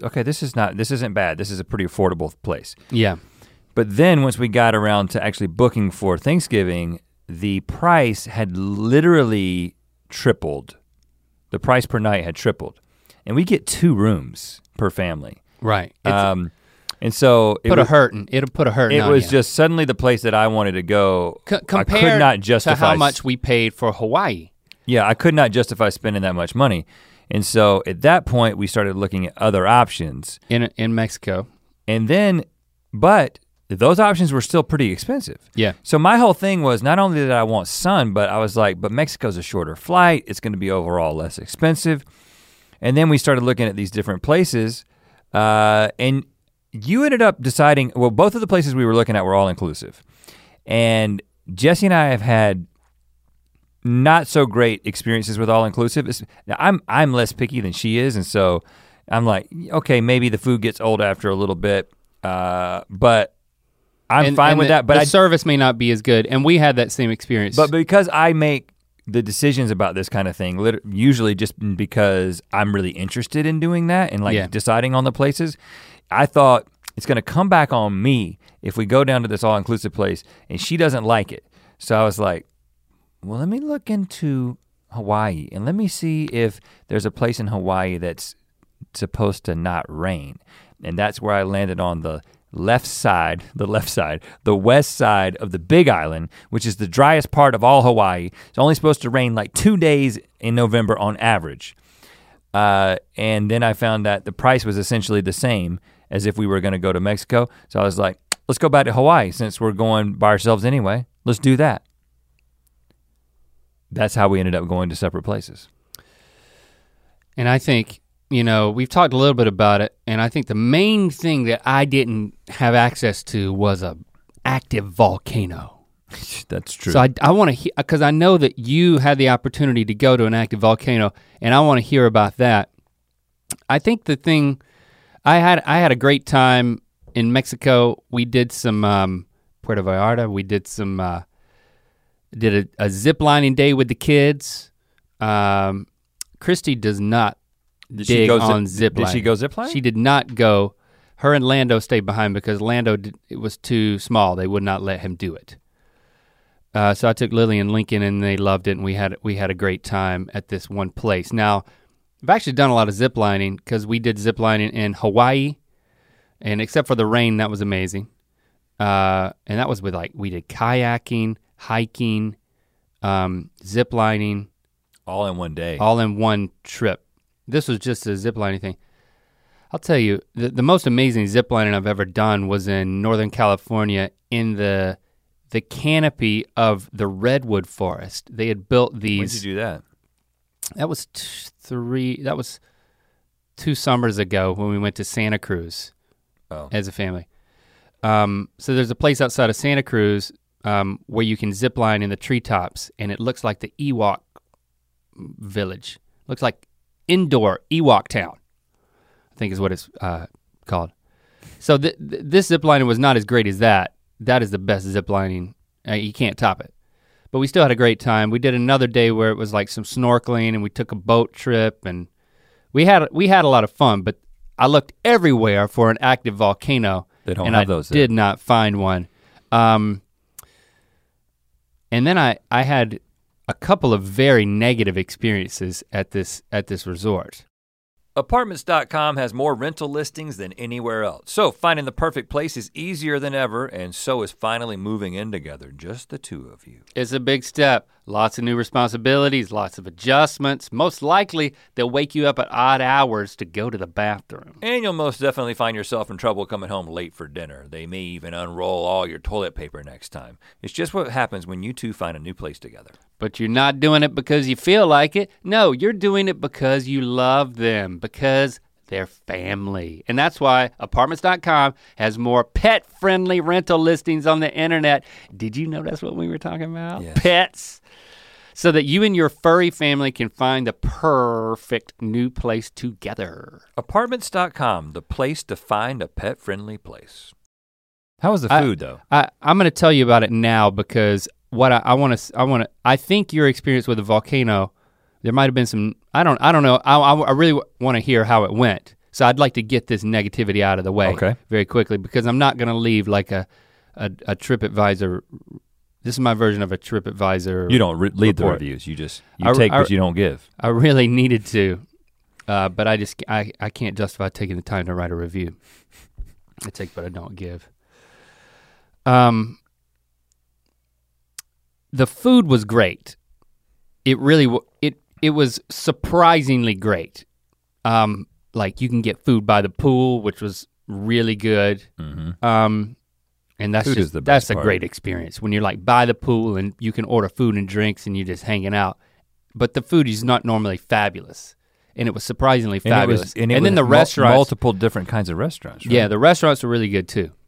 [SPEAKER 1] bad. This is a pretty affordable place.
[SPEAKER 4] Yeah.
[SPEAKER 1] But then once we got around to actually booking for Thanksgiving, the price had literally tripled. The price per night had tripled. And we get 2 rooms per family.
[SPEAKER 4] Right.
[SPEAKER 1] And so
[SPEAKER 4] it'll put a hurting on
[SPEAKER 1] you. It was
[SPEAKER 4] you.
[SPEAKER 1] just suddenly the place that I wanted to go. I could not justify
[SPEAKER 4] to how much we paid for Hawaii.
[SPEAKER 1] Yeah, I could not justify spending that much money. And so at that point we started looking at other options.
[SPEAKER 4] In Mexico.
[SPEAKER 1] And then, but those options were still pretty expensive.
[SPEAKER 4] Yeah.
[SPEAKER 1] So my whole thing was not only did I want sun, but I was like, but Mexico's a shorter flight. It's gonna be overall less expensive. And then we started looking at these different places, and you ended up deciding, well, both of the places we were looking at were all inclusive. And Jesse and I have had not so great experiences with all-inclusive. Now, I'm less picky than she is, and so I'm like, okay, maybe the food gets old after a little bit, but I'm fine with that. But
[SPEAKER 4] the service may not be as good, and we had that same experience.
[SPEAKER 1] But because I make the decisions about this kind of thing, usually just because I'm really interested in doing that and like deciding on the places, I thought it's gonna come back on me if we go down to this all-inclusive place and she doesn't like it. So I was like, well, let me look into Hawaii and let me see if there's a place in Hawaii that's supposed to not rain. And that's where I landed on the west side, the west side of the Big Island, which is the driest part of all Hawaii. It's only supposed to rain like 2 days in November on average. And then I found that the price was essentially the same as if we were gonna go to Mexico. So I was like, let's go back to Hawaii since we're going by ourselves anyway. Let's do that. That's how we ended up going to separate places.
[SPEAKER 4] And I think, we've talked a little bit about it, and I think the main thing that I didn't have access to was a active volcano.
[SPEAKER 1] That's true.
[SPEAKER 4] So I want to, because I know that you had the opportunity to go to an active volcano, and I want to hear about that. I think the thing, I had a great time in Mexico. We did some Puerto Vallarta. We did some did a zip lining day with the kids. Christy does not dig on zip lining.
[SPEAKER 1] Did she go zip lining?
[SPEAKER 4] She did not go. Her and Lando stayed behind because it was too small. They would not let him do it. So I took Lily and Lincoln, and they loved it, and we had a great time at this one place. Now, I've actually done a lot of zip lining because we did zip lining in Hawaii, and except for the rain, that was amazing. And that was with we did kayaking, hiking, zip lining.
[SPEAKER 1] All in one day.
[SPEAKER 4] All in one trip. This was just a zip lining thing. I'll tell you, the most amazing zip lining I've ever done was in Northern California in the canopy of the redwood forest. They had built these.
[SPEAKER 1] When did you do that?
[SPEAKER 4] That was 2 summers ago when we went to Santa Cruz as a family. So there's a place outside of Santa Cruz where you can zip line in the treetops, and it looks like the Ewok village. Looks like indoor Ewok town, I think is what it's called. So this zip lining was not as great as that. That is the best zip lining. You can't top it. But we still had a great time. We did another day where it was like some snorkeling, and we took a boat trip, and we had a lot of fun. But I looked everywhere for an active volcano.
[SPEAKER 1] They don't have those.
[SPEAKER 4] Did not find one. And then I had a couple of very negative experiences at this resort.
[SPEAKER 1] Apartments.com has more rental listings than anywhere else. So finding the perfect place is easier than ever, and so is finally moving in together, just the two of you.
[SPEAKER 4] It's a big step. Lots of new responsibilities, lots of adjustments. Most likely, they'll wake you up at odd hours to go to the bathroom.
[SPEAKER 1] And you'll most definitely find yourself in trouble coming home late for dinner. They may even unroll all your toilet paper next time. It's just what happens when you two find a new place together.
[SPEAKER 4] But you're not doing it because you feel like it. No, you're doing it because you love them, because they're family. And that's why Apartments.com has more pet-friendly rental listings on the internet. Did you know that's what we were talking about?
[SPEAKER 1] Yes.
[SPEAKER 4] Pets. So that you and your furry family can find the perfect new place together.
[SPEAKER 1] Apartments.com, the place to find a pet-friendly place. How was the food though?
[SPEAKER 4] I'm gonna tell you about it now because what I think your experience with the volcano, there might have been some, I don't know, I really want to hear how it went. So I'd like to get this negativity out of the way very quickly because I'm not gonna leave like a TripAdvisor. This is my version of a TripAdvisor.
[SPEAKER 1] You don't lead the reviews, you take what you don't give.
[SPEAKER 4] I really needed to, but I can't justify taking the time to write a review. I take but I don't give. The food was great. It really it was surprisingly great. Like you can get food by the pool, which was really good.
[SPEAKER 1] Mm-hmm.
[SPEAKER 4] And that's a great experience when you're like by the pool and you can order food and drinks and you're just hanging out. But the food is not normally fabulous. And it was surprisingly fabulous. And then the restaurants.
[SPEAKER 1] Multiple different kinds of restaurants, right?
[SPEAKER 4] Yeah, the restaurants were really good too.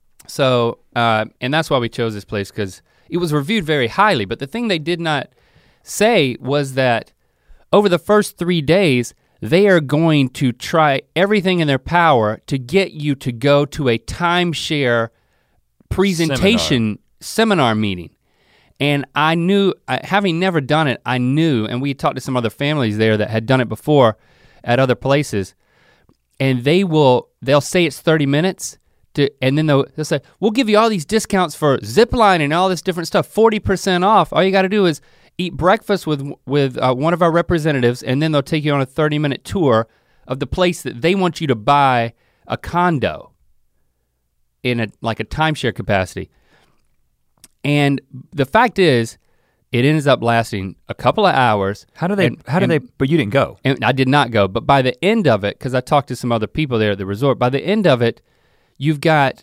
[SPEAKER 4] So, and that's why we chose this place because it was reviewed very highly, but the thing they did not say was that over the first 3 days, they are going to try everything in their power to get you to go to a timeshare presentation seminar meeting. And I knew, having never done it, I knew, and we talked to some other families there that had done it before at other places, and they'll say it's 30 minutes, and then they'll say, we'll give you all these discounts for zip line and all this different stuff, 40% off. All you gotta do is eat breakfast with one of our representatives, and then they'll take you on a 30-minute tour of the place that they want you to buy a condo in a timeshare capacity. And the fact is, it ends up lasting a couple of hours.
[SPEAKER 1] But you didn't go.
[SPEAKER 4] And I did not go, but by the end of it, because I talked to some other people there at the resort, by the end of it, you've got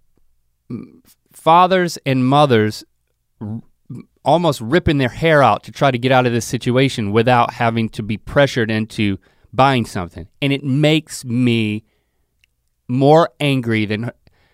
[SPEAKER 4] fathers and mothers almost ripping their hair out to try to get out of this situation without having to be pressured into buying something. And it makes me more angry than,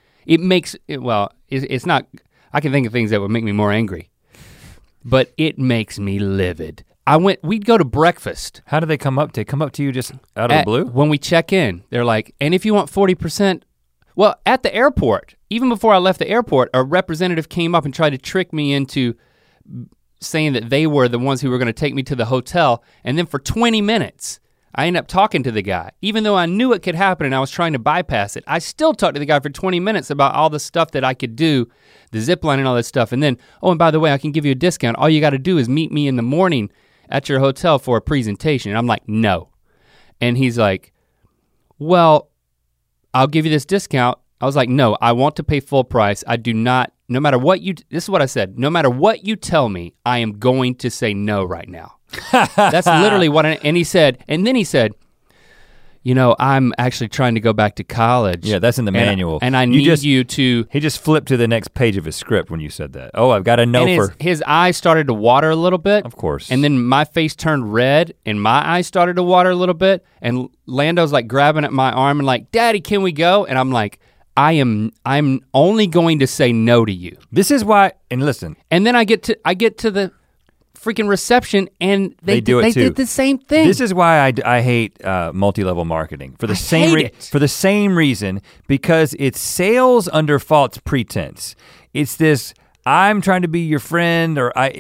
[SPEAKER 4] it's not, I can think of things that would make me more angry, but it makes me livid. We'd go to breakfast.
[SPEAKER 1] How do they come up? They come up to you just out of the blue?
[SPEAKER 4] When we check in, they're like, and if you want 40%, well, at the airport, even before I left the airport, a representative came up and tried to trick me into saying that they were the ones who were gonna take me to the hotel, and then for 20 minutes, I ended up talking to the guy. Even though I knew it could happen and I was trying to bypass it, I still talked to the guy for 20 minutes about all the stuff that I could do, the zip line and all that stuff, and then, oh, and by the way, I can give you a discount. All you gotta do is meet me in the morning at your hotel for a presentation. And I'm like, no. And he's like, well, I'll give you this discount. I was like, no, I want to pay full price. I do not, no matter what this is what I said, no matter what you tell me, I am going to say no right now. That's literally what, and then he said, you know, I'm actually trying to go back to college.
[SPEAKER 1] Yeah, that's in the manual.
[SPEAKER 4] And I need you to.
[SPEAKER 1] He just flipped to the next page of his script when you said that. Oh, I've got to know
[SPEAKER 4] and his eyes started to water a little bit.
[SPEAKER 1] Of course.
[SPEAKER 4] And then my face turned red and my eyes started to water a little bit. And Lando's like grabbing at my arm and like, Daddy, can we go? And I'm like, I'm only going to say no to you.
[SPEAKER 1] This is why, and listen.
[SPEAKER 4] And then I get to the freaking reception and they did the same thing.
[SPEAKER 1] This is why I hate multi-level marketing for the same reason, because it's sales under false pretense. It's this, I'm trying to be your friend,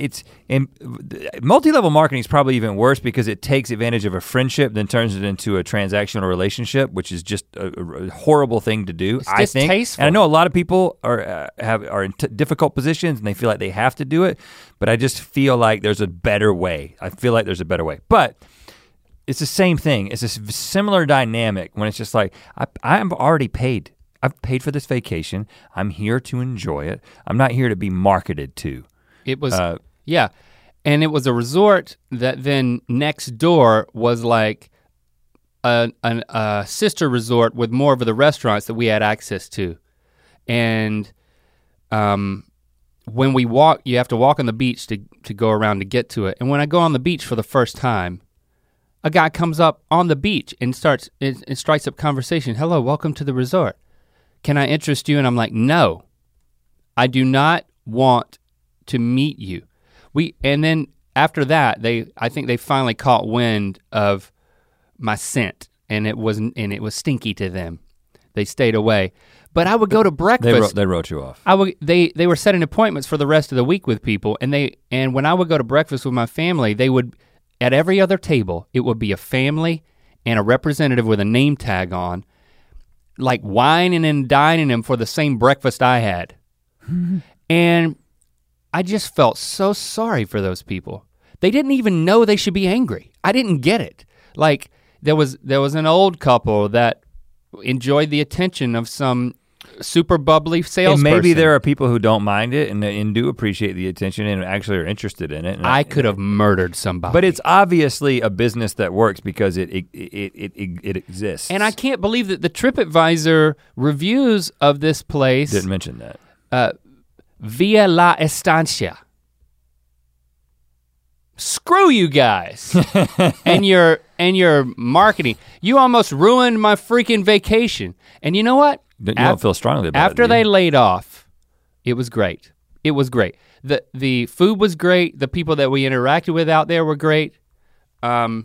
[SPEAKER 1] multi-level marketing is probably even worse because it takes advantage of a friendship then turns it into a transactional relationship, which is just a horrible thing to do.
[SPEAKER 4] It's distasteful.
[SPEAKER 1] And I know a lot of people are in difficult positions and they feel like they have to do it, but I just feel like there's a better way. But it's the same thing. It's a similar dynamic when it's just like, I'm already paid. I've paid for this vacation. I'm here to enjoy it. I'm not here to be marketed to.
[SPEAKER 4] It was, yeah. And it was a resort that then next door was like a sister resort with more of the restaurants that we had access to. And when we walk, you have to walk on the beach to go around to get to it. And when I go on the beach for the first time, a guy comes up on the beach and strikes up conversation. Hello, welcome to the resort. Can I interest you? And I'm like, no, I do not want to meet you. And then after that, I think they finally caught wind of my scent, and it was stinky to them. They stayed away. But I would go to breakfast.
[SPEAKER 1] They wrote you off.
[SPEAKER 4] They were setting appointments for the rest of the week with people, and when I would go to breakfast with my family, they would, at every other table, it would be a family and a representative with a name tag on, like whining and dining him for the same breakfast I had. And I just felt so sorry for those people. They didn't even know they should be angry. I didn't get it. Like there was an old couple that enjoyed the attention of some super bubbly salesperson.
[SPEAKER 1] And maybe there are people who don't mind it and do appreciate the attention and actually are interested in it. And
[SPEAKER 4] I could have murdered somebody.
[SPEAKER 1] But it's obviously a business that works because it exists.
[SPEAKER 4] And I can't believe that the TripAdvisor reviews of this place
[SPEAKER 1] didn't mention that.
[SPEAKER 4] Via La Estancia. Screw you guys and your marketing. You almost ruined my freaking vacation. And you know what?
[SPEAKER 1] You don't feel strongly about it.
[SPEAKER 4] After they laid off, it was great. it was great. The food was great. The people that we interacted with out there were great. But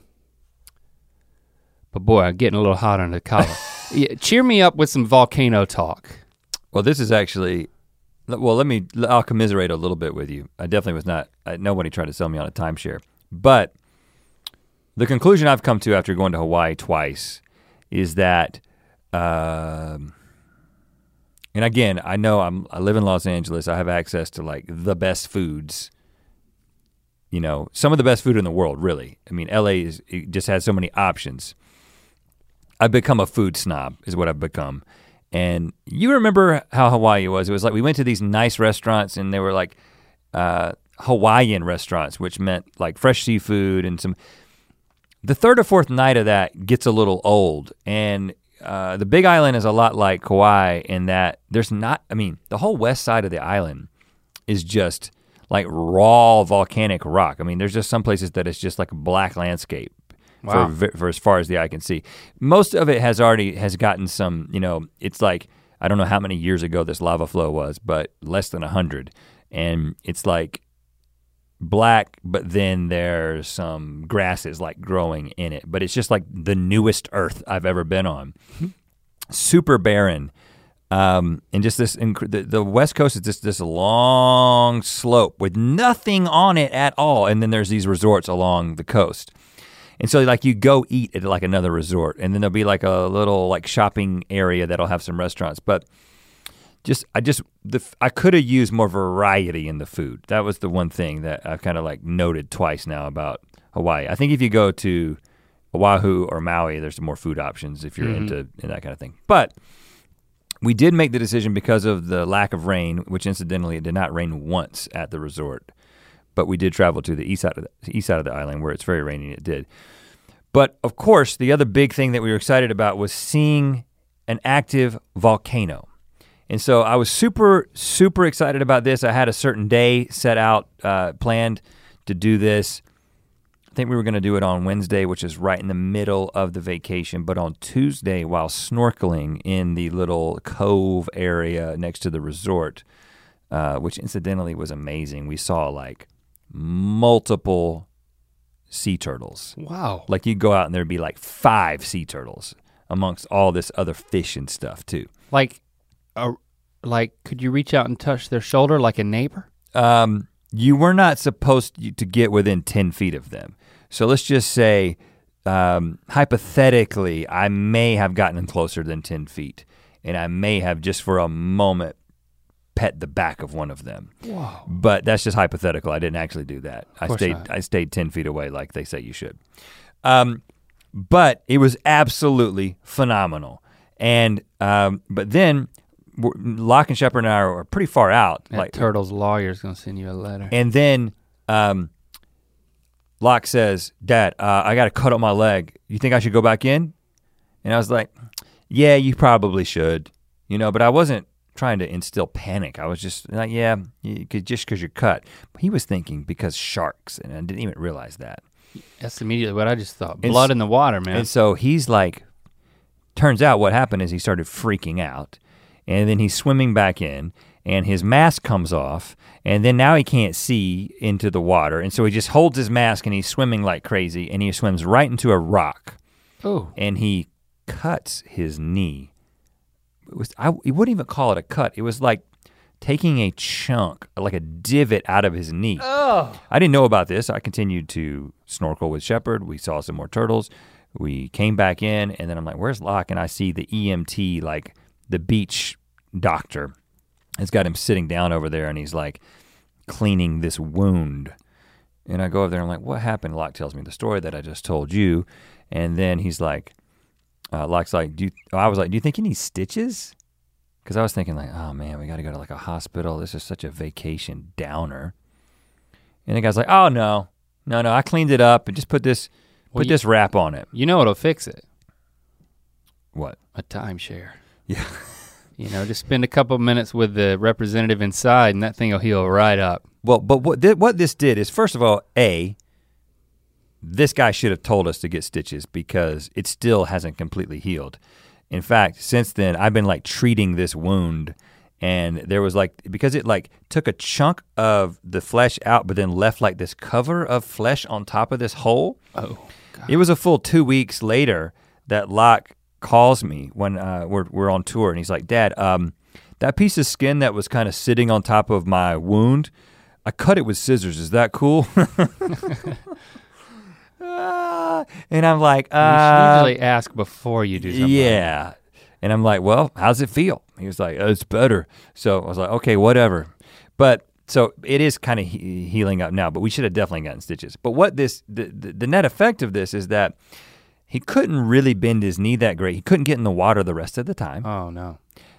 [SPEAKER 4] boy, I'm getting a little hot under the collar. Yeah, cheer me up with some volcano talk.
[SPEAKER 1] Well, this is actually, I'll commiserate a little bit with you. I definitely was not, nobody tried to sell me on a timeshare. But the conclusion I've come to after going to Hawaii twice is that, and again, I know I live in Los Angeles. I have access to like the best foods, you know, some of the best food in the world, really. I mean, LA it just has so many options. I've become a food snob is what I've become. And you remember how Hawaii was. It was like we went to these nice restaurants and they were like Hawaiian restaurants, which meant like fresh seafood and some. The third or fourth night of that gets a little old. And the Big Island is a lot like Kauai in that there's not, I mean, the whole west side of the island is just like raw volcanic rock. I mean, there's just some places that it's just like a black landscape. Wow. For as far as the eye can see. Most of it has gotten some, you know, it's like, I don't know how many years ago this lava flow was, but less than 100. And it's like black, but then there's some grasses like growing in it. But it's just like the newest earth I've ever been on. Super barren. And just this, the West Coast is just this long slope with nothing on it at all. And then there's these resorts along the coast. And so like you go eat at like another resort and then there'll be like a little like shopping area that'll have some restaurants. But I could have used more variety in the food. That was the one thing that I've kind of like noted twice now about Hawaii. I think if you go to Oahu or Maui, there's some more food options if you're into that kind of thing. But we did make the decision because of the lack of rain, which incidentally it did not rain once at the resort. But we did travel to the east side of the island where it's very rainy and it did. But of course, the other big thing that we were excited about was seeing an active volcano. And so I was super, super excited about this. I had a certain day set out, planned to do this. I think we were gonna do it on Wednesday, which is right in the middle of the vacation. But on Tuesday, while snorkeling in the little cove area next to the resort, which incidentally was amazing, we saw like multiple sea turtles.
[SPEAKER 4] Wow.
[SPEAKER 1] Like you'd go out and there'd be like 5 sea turtles amongst all this other fish and stuff too.
[SPEAKER 4] Like could you reach out and touch their shoulder like a neighbor?
[SPEAKER 1] You were not supposed to get within 10 feet of them. So let's just say, hypothetically, I may have gotten closer than 10 feet and I may have just for a moment pet the back of one of them.
[SPEAKER 4] Whoa.
[SPEAKER 1] But that's just hypothetical. I didn't actually do that.
[SPEAKER 4] I
[SPEAKER 1] stayed 10 feet away like they say you should. But it was absolutely phenomenal. And but then Locke and Shepard and I are pretty far out.
[SPEAKER 4] That like Turtle's lawyer's gonna send you a letter.
[SPEAKER 1] And then Locke says, "Dad, I got a cut on my leg. You think I should go back in?" And I was like, "Yeah, you probably should." You know, but I wasn't trying to instill panic. I was just like, yeah, just because you're cut. But he was thinking because sharks, and I didn't even realize that.
[SPEAKER 4] That's immediately what I just thought. Blood in the water, man.
[SPEAKER 1] And so he's like, turns out what happened is he started freaking out, and then he's swimming back in, and his mask comes off, and then now he can't see into the water, and so he just holds his mask and he's swimming like crazy, and he swims right into a rock.
[SPEAKER 4] Oh.
[SPEAKER 1] And he cuts his knee. You wouldn't even call it a cut. It was like taking a chunk, like a divot out of his knee.
[SPEAKER 4] Oh.
[SPEAKER 1] I didn't know about this. I continued to snorkel with Shepard. We saw some more turtles. We came back in and then I'm like, where's Locke? And I see the EMT, like the beach doctor has got him sitting down over there and he's like cleaning this wound. And I go over there and I'm like, what happened? Locke tells me the story that I just told you. And then he's like, Locke's like, I was like, do you think he needs stitches? Because I was thinking like, oh man, we gotta go to like a hospital. This is such a vacation downer. And the guy's like, oh no, I cleaned it up and just put this wrap on it.
[SPEAKER 4] You know what'll fix it?
[SPEAKER 1] What?
[SPEAKER 4] A timeshare.
[SPEAKER 1] Yeah.
[SPEAKER 4] You know, just spend a couple of minutes with the representative inside and that thing will heal right up.
[SPEAKER 1] Well, but what this did is, first of all, this guy should have told us to get stitches because it still hasn't completely healed. In fact, since then, I've been like treating this wound And there was like, because it like took a chunk of the flesh out, but then left like this cover of flesh on top of this hole.
[SPEAKER 4] Oh, God.
[SPEAKER 1] It was a full 2 weeks later that Locke calls me when we're on tour, and he's like, Dad, that piece of skin that was kind of sitting on top of my wound, I cut it with scissors. Is that cool? And I'm like,
[SPEAKER 4] you should usually ask before you do something.
[SPEAKER 1] Yeah. And I'm like, well, how's it feel? He was like, it's better. So I was like, okay, whatever. But so it is kind of healing up now, but we should have definitely gotten stitches. But what the net effect of this is that he couldn't really bend his knee that great. He couldn't get in the water the rest of the time.
[SPEAKER 4] Oh no.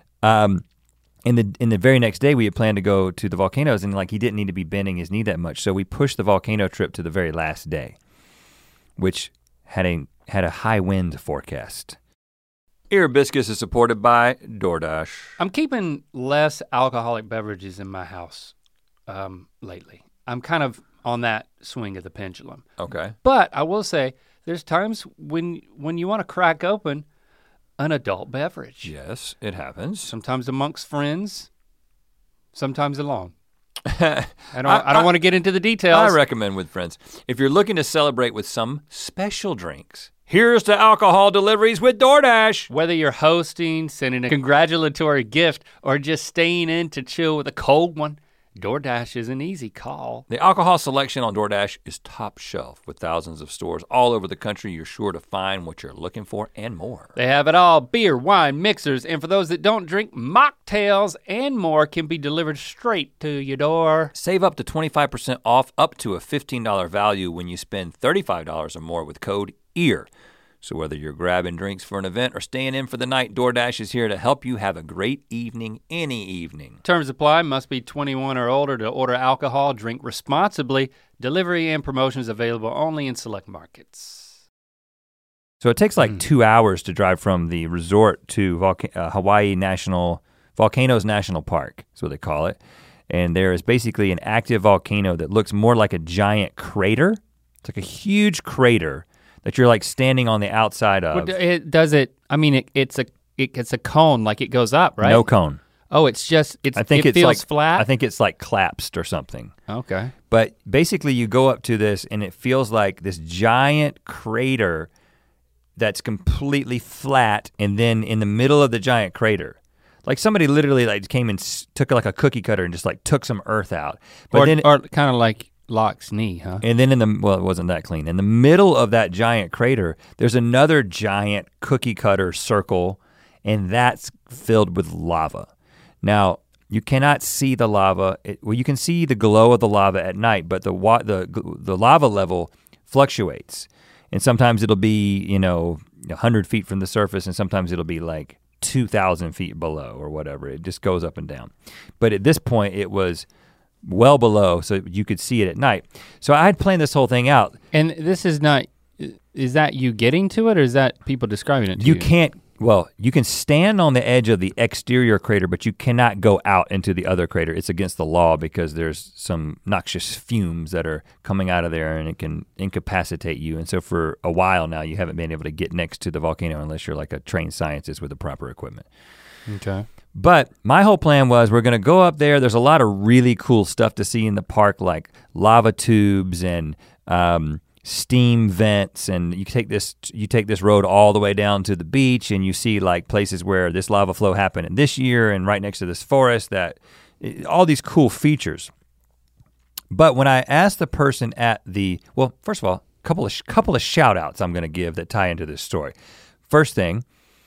[SPEAKER 1] In the very next day, we had planned to go to the volcanoes, and like he didn't need to be bending his knee that much. So we pushed the volcano trip to the very last day, which had a high wind forecast. Ear Biscuits is supported by DoorDash.
[SPEAKER 4] I'm keeping less alcoholic beverages in my house lately. I'm kind of on that swing of the pendulum.
[SPEAKER 1] Okay.
[SPEAKER 4] But I will say, there's times when you want to crack open an adult beverage.
[SPEAKER 1] Yes, it happens.
[SPEAKER 4] Sometimes amongst friends, sometimes alone. I don't want to get into the details.
[SPEAKER 1] I recommend with friends. If you're looking to celebrate with some special drinks, here's to alcohol deliveries with DoorDash.
[SPEAKER 4] Whether you're hosting, sending a congratulatory gift, or just staying in to chill with a cold one, DoorDash is an easy call.
[SPEAKER 1] The alcohol selection on DoorDash is top shelf. With thousands of stores all over the country, you're sure to find what you're looking for and more.
[SPEAKER 4] They have it all: beer, wine, mixers, and for those that don't drink, mocktails and more can be delivered straight to your door.
[SPEAKER 1] Save up to 25% off, up to a $15 value when you spend $35 or more with code EAR. So whether you're grabbing drinks for an event or staying in for the night, DoorDash is here to help you have a great evening any evening.
[SPEAKER 4] Terms apply. Must be 21 or older to order alcohol. Drink responsibly. Delivery and promotions available only in select markets.
[SPEAKER 1] So it takes like 2 hours to drive from the resort to Hawaii Volcanoes National Park. That's what they call it. And there is basically an active volcano that looks more like a giant crater. It's like a huge crater that you're like standing on the outside of.
[SPEAKER 4] It's a cone, like it goes up, right?
[SPEAKER 1] No cone.
[SPEAKER 4] Oh, it feels flat?
[SPEAKER 1] I think it's like collapsed or something.
[SPEAKER 4] Okay.
[SPEAKER 1] But basically you go up to this and it feels like this giant crater that's completely flat, and then in the middle of the giant crater, like somebody literally like came and took like a cookie cutter and just like took some earth out.
[SPEAKER 4] But or kind of like Locke's knee, huh?
[SPEAKER 1] And then it wasn't that clean. In the middle of that giant crater, there's another giant cookie cutter circle, and that's filled with lava. Now, you cannot see the lava. You can see the glow of the lava at night, but the lava level fluctuates. And sometimes it'll be, 100 feet from the surface, and sometimes it'll be like 2,000 feet below or whatever. It just goes up and down. But at this point, it was well below, so you could see it at night. So I had planned this whole thing out.
[SPEAKER 4] And this is not, is that you getting to it, or is that people describing it to you?
[SPEAKER 1] You can stand on the edge of the exterior crater, but you cannot go out into the other crater. It's against the law because there's some noxious fumes that are coming out of there, and it can incapacitate you. And so for a while now, you haven't been able to get next to the volcano unless you're like a trained scientist with the proper equipment.
[SPEAKER 4] Okay.
[SPEAKER 1] But my whole plan was we're gonna go up there. There's a lot of really cool stuff to see in the park, like lava tubes and steam vents, and you take this road all the way down to the beach, and you see like places where this lava flow happened in this year, and right next to this forest, all these cool features. But when I asked the person at first of all, couple of shout outs I'm gonna give that tie into this story. First thing,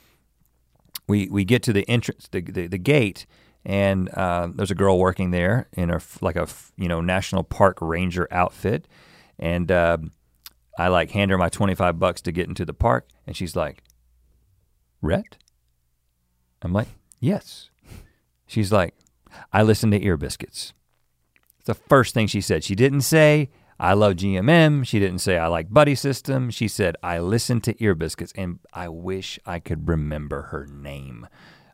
[SPEAKER 1] we get to the entrance, the gate, and there's a girl working there in a national park ranger outfit, and I like hand her my $25 to get into the park, and she's like, Rhett? I'm like, yes. She's like, I listen to Ear Biscuits. It's the first thing she said. She didn't say, I love GMM. She didn't say, I like Buddy System. She said, I listen to Ear Biscuits, and I wish I could remember her name.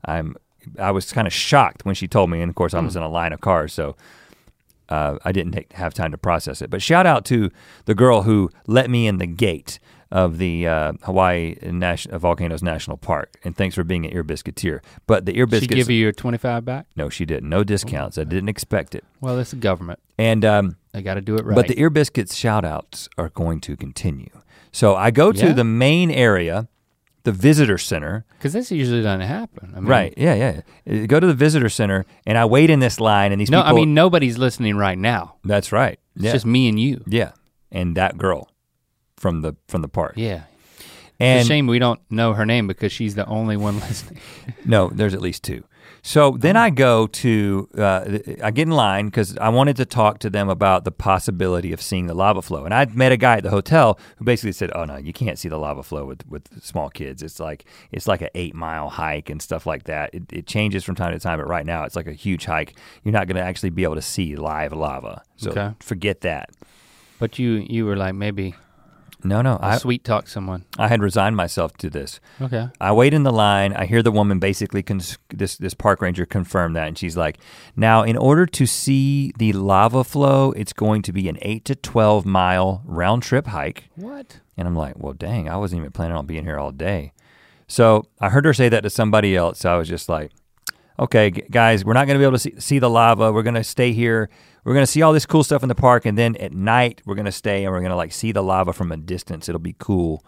[SPEAKER 1] I was kind of shocked when she told me, and of course I was in a line of cars, so I didn't have time to process it. But shout out to the girl who let me in the gate. of the Hawaii Volcanoes National Park, and thanks for being an Ear Biscuiteer. But the Ear Biscuits.
[SPEAKER 4] She give you your 25 back?
[SPEAKER 1] No, she didn't. No discounts. I didn't expect it.
[SPEAKER 4] Well, it's the government.
[SPEAKER 1] And
[SPEAKER 4] they got to do it right.
[SPEAKER 1] But the Ear Biscuits shout-outs are going to continue. So I go to the main area, the visitor center.
[SPEAKER 4] Because this usually doesn't happen. I mean,
[SPEAKER 1] right, yeah. Go to the visitor center, and I wait in this line, and these people.
[SPEAKER 4] No, I mean, nobody's listening right now.
[SPEAKER 1] That's right.
[SPEAKER 4] It's just me and you.
[SPEAKER 1] Yeah, and that girl from the park.
[SPEAKER 4] Yeah.
[SPEAKER 1] And
[SPEAKER 4] it's a shame we don't know her name because she's the only one listening.
[SPEAKER 1] No, there's at least two. So then I go to, I get in line because I wanted to talk to them about the possibility of seeing the lava flow. And I'd met a guy at the hotel who basically said, oh no, you can't see the lava flow with small kids. It's like an 8-mile hike and stuff like that. It changes from time to time, but right now it's like a huge hike. You're not gonna actually be able to see live lava. So forget that.
[SPEAKER 4] But you were like, maybe.
[SPEAKER 1] No,
[SPEAKER 4] I sweet talk someone.
[SPEAKER 1] I had resigned myself to this.
[SPEAKER 4] Okay.
[SPEAKER 1] I wait in the line. I hear the woman basically, this park ranger confirm that, and she's like, now in order to see the lava flow, it's going to be an 8 to 12 mile round trip hike.
[SPEAKER 4] What?
[SPEAKER 1] And I'm like, well, dang, I wasn't even planning on being here all day. So I heard her say that to somebody else. So I was just like, okay, guys, we're not gonna be able to see the lava. We're gonna stay here. We're gonna see all this cool stuff in the park, and then at night we're gonna stay and we're gonna like see the lava from a distance. It'll be cool.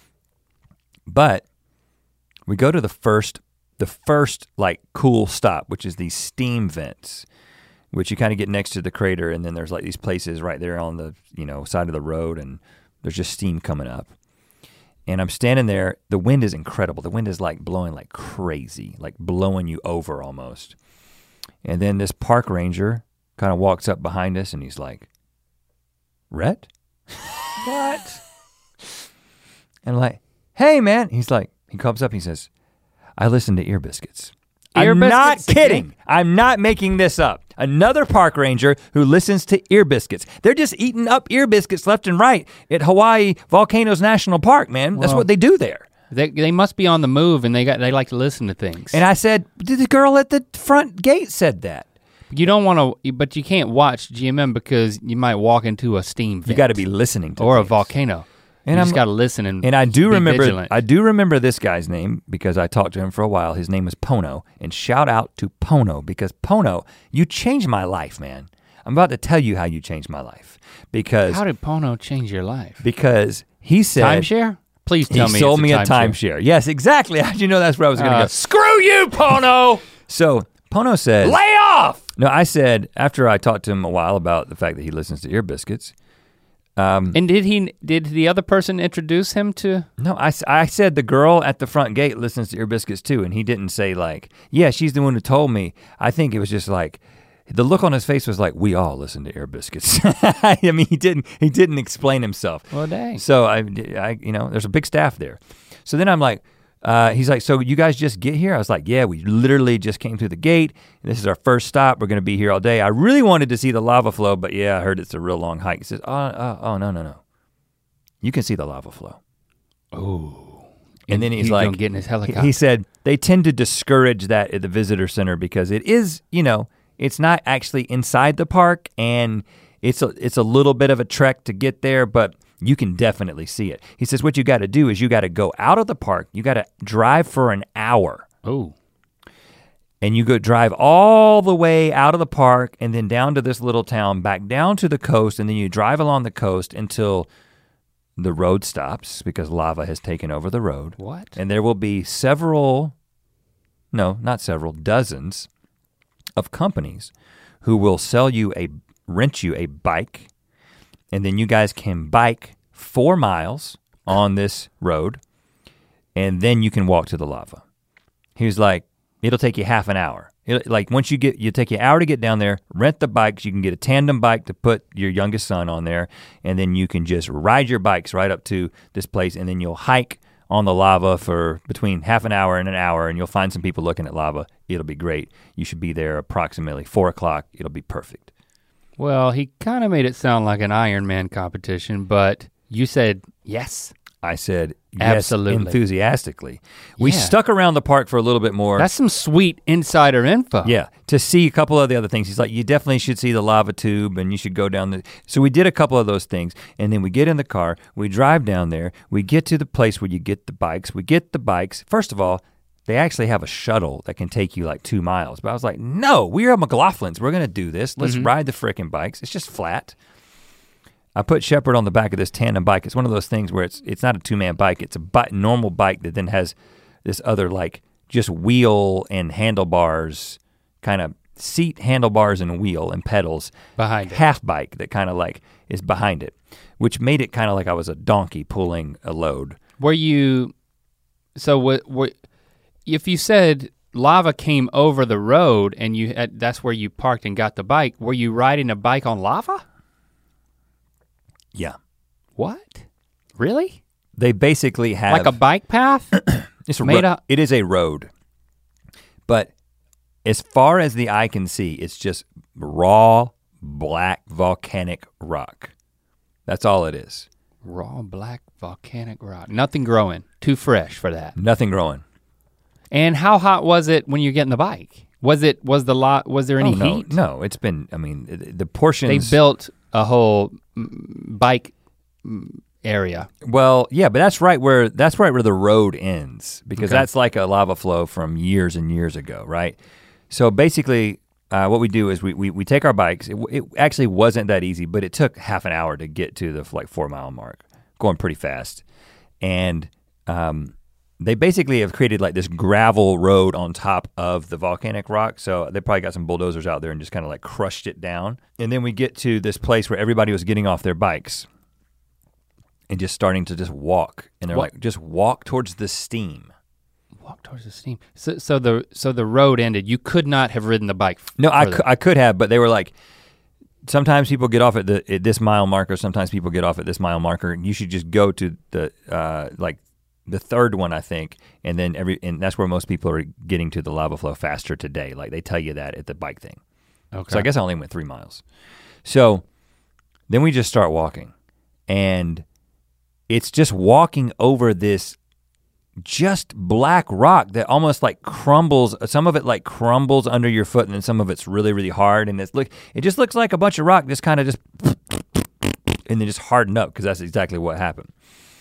[SPEAKER 1] But we go to the first like cool stop, which is these steam vents, which you kind of get next to the crater, and then there's like these places right there on the side of the road, and there's just steam coming up. And I'm standing there, the wind is incredible. The wind is like blowing like crazy, like blowing you over almost. And then this park ranger kind of walks up behind us and he's like, Rhett? What? And I'm like, hey man. He's like, he comes up and he says, I listen to Ear Biscuits. I'm not kidding. I'm not making this up. Another park ranger who listens to Ear Biscuits. They're just eating up Ear Biscuits left and right at Hawaii Volcanoes National Park, man. That's what they do there.
[SPEAKER 4] They must be on the move and they like to listen to things.
[SPEAKER 1] And I said, the girl at the front gate said that.
[SPEAKER 4] You don't want to, but you can't watch GMM because you might walk into a steam vent.
[SPEAKER 1] You got to be listening to
[SPEAKER 4] or
[SPEAKER 1] things.
[SPEAKER 4] A volcano. And you just got to listen and
[SPEAKER 1] I do remember
[SPEAKER 4] vigilant.
[SPEAKER 1] I do remember this guy's name because I talked to him for a while. His name was Pono, and shout out to Pono because Pono, you changed my life, man. I'm about to tell you how you changed my life because
[SPEAKER 4] how did Pono change your life?
[SPEAKER 1] Because he said
[SPEAKER 4] timeshare. Please tell me
[SPEAKER 1] he sold me a timeshare. Yes, exactly. How'd you know that's where I was going to go?
[SPEAKER 4] Screw you, Pono.
[SPEAKER 1] So Pono said,
[SPEAKER 4] lay off.
[SPEAKER 1] No, I said after I talked to him a while about the fact that he listens to Ear Biscuits.
[SPEAKER 4] And did the other person introduce him to?
[SPEAKER 1] No, I said the girl at the front gate listens to Ear Biscuits too, and he didn't say like, yeah, she's the one who told me. I think it was just like, the look on his face was like, we all listen to Ear Biscuits. I mean, he didn't explain himself.
[SPEAKER 4] Well, dang.
[SPEAKER 1] So I there's a big staff there. So then I'm like, he's like, so you guys just get here? I was like, yeah, we literally just came through the gate. This is our first stop. We're gonna be here all day. I really wanted to see the lava flow, but yeah, I heard it's a real long hike. He says, oh, no. You can see the lava flow.
[SPEAKER 4] Oh.
[SPEAKER 1] And then he's like,
[SPEAKER 4] gonna get in his helicopter.
[SPEAKER 1] He said, they tend to discourage that at the visitor center because it is, it's not actually inside the park and it's a little bit of a trek to get there, but you can definitely see it. He says, what you gotta do is you gotta go out of the park, you gotta drive for an hour.
[SPEAKER 4] Oh.
[SPEAKER 1] And you go drive all the way out of the park and then down to this little town, back down to the coast, and then you drive along the coast until the road stops because lava has taken over the road.
[SPEAKER 4] What?
[SPEAKER 1] And there will be dozens of companies who will rent you a bike, and then you guys can bike 4 miles on this road, and then you can walk to the lava. He was like, it'll take you half an hour. Once you take you an hour to get down there, rent the bikes, you can get a tandem bike to put your youngest son on there, and then you can just ride your bikes right up to this place, and then you'll hike on the lava for between half an hour and an hour, and you'll find some people looking at lava. It'll be great. You should be there approximately 4:00. It'll be perfect.
[SPEAKER 4] Well, he kind of made it sound like an Ironman competition, but you said yes.
[SPEAKER 1] I said,
[SPEAKER 4] Absolutely.
[SPEAKER 1] Enthusiastically. We stuck around the park for a little bit more.
[SPEAKER 4] That's some sweet insider info.
[SPEAKER 1] Yeah, to see a couple of the other things. He's like, you definitely should see the lava tube and you should go down the, so we did a couple of those things and then we get in the car, we drive down there, we get to the place where you get the bikes, we get the bikes. First of all, they actually have a shuttle that can take you like 2 miles. But I was like, no, we are McLaughlin's, we're gonna do this. Let's ride the frickin' bikes, it's just flat. I put Shepard on the back of this tandem bike. It's one of those things where it's not a 2-man bike. It's a normal bike that then has this other like just wheel and handlebars, kind of seat, handlebars and wheel and pedals.
[SPEAKER 4] Behind it.
[SPEAKER 1] Half bike that kind of like is behind it, which made it kind of like I was a donkey pulling a load.
[SPEAKER 4] Were you, so what if you said lava came over the road and that's where you parked and got the bike, were you riding a bike on lava?
[SPEAKER 1] Yeah.
[SPEAKER 4] What? Really?
[SPEAKER 1] They basically have
[SPEAKER 4] like a bike path?
[SPEAKER 1] It is a road. But as far as the eye can see, it's just raw, black, volcanic rock. That's all it is.
[SPEAKER 4] Raw, black, volcanic rock. Nothing growing. Too fresh for that.
[SPEAKER 1] Nothing growing.
[SPEAKER 4] And how hot was it when you're getting the bike? Was there any heat?
[SPEAKER 1] No, it's been, I mean, the portions.
[SPEAKER 4] They built a whole bike area.
[SPEAKER 1] Well, yeah, but that's right where the road ends because that's like a lava flow from years and years ago, right? So basically, what we do is we take our bikes. It actually wasn't that easy, but it took half an hour to get to the like 4 mile mark, going pretty fast, and they basically have created like this gravel road on top of the volcanic rock. So they probably got some bulldozers out there and just kind of like crushed it down. And then we get to this place where everybody was getting off their bikes and just starting to just walk. And they're like, just walk towards the steam.
[SPEAKER 4] Walk towards the steam. So the road ended. You could not have ridden the bike.
[SPEAKER 1] No, I could have, but they were like, sometimes people get off at this mile marker. Sometimes people get off at this mile marker. And you should just go to the the third one, I think, and then and that's where most people are getting to the lava flow faster today. Like they tell you that at the bike thing. Okay. So I guess I only went 3 miles. So then we just start walking, and it's just walking over this just black rock that almost like crumbles. Some of it like crumbles under your foot, and then some of it's really, really hard. And it just looks like a bunch of rock just kind of just and then just harden up because that's exactly what happened.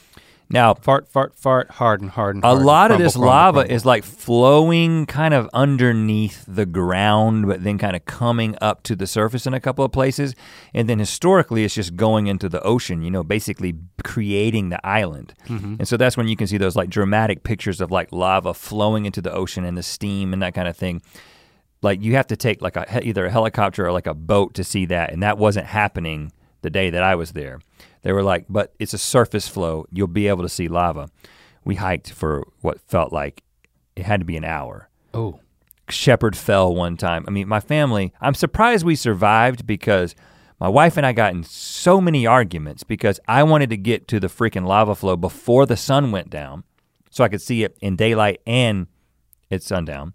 [SPEAKER 1] Now,
[SPEAKER 4] fart, harden.
[SPEAKER 1] A lot of this lava is like flowing kind of underneath the ground, but then kind of coming up to the surface in a couple of places. And then historically, it's just going into the ocean, you know, basically creating the island. Mm-hmm. And so that's when you can see those like dramatic pictures of like lava flowing into the ocean and the steam and that kind of thing. Like you have to take like either a helicopter or like a boat to see that. And that wasn't happening the day that I was there. They were like, but it's a surface flow. You'll be able to see lava. We hiked for what felt like it had to be an hour.
[SPEAKER 4] Oh.
[SPEAKER 1] Shepard fell one time. I mean, my family, I'm surprised we survived because my wife and I got in so many arguments because I wanted to get to the freaking lava flow before the sun went down so I could see it in daylight and at sundown.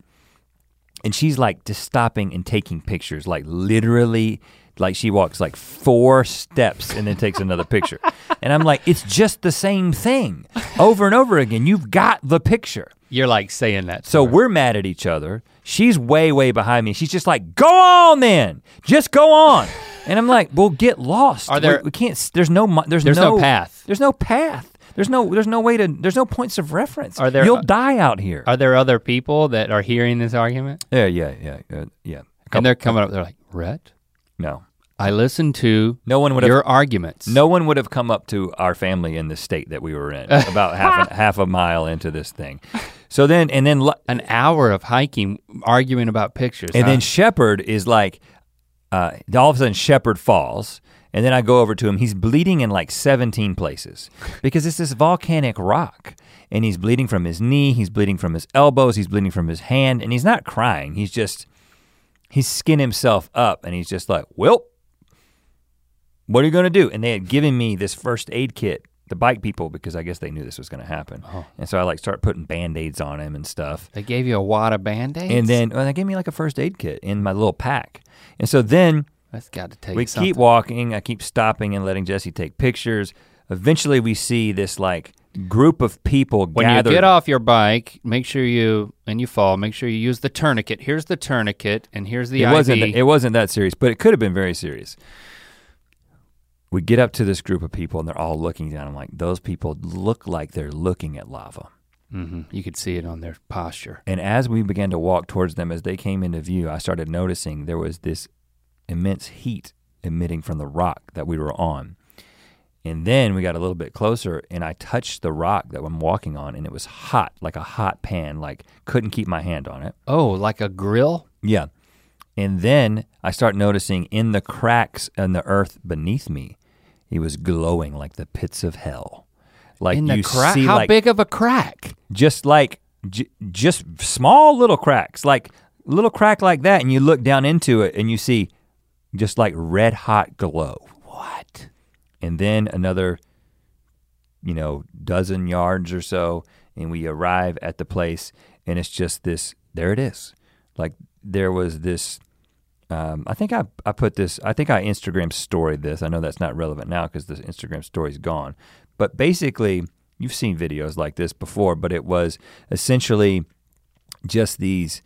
[SPEAKER 1] And she's like just stopping and taking pictures, like literally. Like she walks like 4 steps and then takes another picture. And I'm like, it's just the same thing over and over again. You've got the picture.
[SPEAKER 4] You're like saying that.
[SPEAKER 1] So we're mad at each other. She's way, way behind me. She's just like, go on then, just go on. And I'm like, we'll get lost. We can't, there's no path. There's no path. There's no way to, there's no points of reference. You'll die out here.
[SPEAKER 4] Are there other people that are hearing this argument?
[SPEAKER 1] Yeah.
[SPEAKER 4] And they're coming up, they're like, Rhett?
[SPEAKER 1] No.
[SPEAKER 4] I listened to your arguments.
[SPEAKER 1] No one would have come up to our family in the state that we were in about half a mile into this thing. So then
[SPEAKER 4] an hour of hiking, arguing about pictures.
[SPEAKER 1] And then Shepard is like, all of a sudden Shepard falls, and then I go over to him. He's bleeding in like 17 places because it's this volcanic rock. And he's bleeding from his knee, he's bleeding from his elbows, he's bleeding from his hand, and he's not crying. He's skinned himself up and he's just like, well, what are you gonna do? And they had given me this first aid kit, the bike people, because I guess they knew this was gonna happen. Oh. And so I like start putting Band-Aids on him and stuff.
[SPEAKER 4] They gave you a wad of Band-Aids?
[SPEAKER 1] And then they gave me like a first aid kit in my little pack. And so then
[SPEAKER 4] that's got to take
[SPEAKER 1] we keep walking, I keep stopping and letting Jesse take pictures. Eventually we see this like group of people
[SPEAKER 4] when
[SPEAKER 1] gathered.
[SPEAKER 4] you get off your bike, make sure you fall, make sure you use the tourniquet. Here's the tourniquet and here's the IV.
[SPEAKER 1] It wasn't that serious, but it could have been very serious. We get up to this group of people and they're all looking down. I'm like, those people look like they're looking at lava.
[SPEAKER 4] Mm-hmm. You could see it on their posture.
[SPEAKER 1] And as we began to walk towards them, as they came into view, I started noticing there was this immense heat emitting from the rock that we were on. And then we got a little bit closer and I touched the rock that I'm walking on and it was hot, like a hot pan, like couldn't keep my hand on it.
[SPEAKER 4] Oh, like a grill?
[SPEAKER 1] Yeah. And then I start noticing in the cracks in the earth beneath me, it was glowing like the pits of hell. Like
[SPEAKER 4] in the
[SPEAKER 1] you
[SPEAKER 4] crack?
[SPEAKER 1] see,
[SPEAKER 4] how
[SPEAKER 1] like,
[SPEAKER 4] big of a crack?
[SPEAKER 1] Just like, just small little cracks, like little crack like that. And you look down into it and you see just like red hot glow.
[SPEAKER 4] What?
[SPEAKER 1] And then another, dozen yards or so, and we arrive at the place, and it's just this, there it is. Like there was this, I think I Instagram storied this. I know that's not relevant now because the Instagram story's gone. But basically, you've seen videos like this before, but it was essentially just these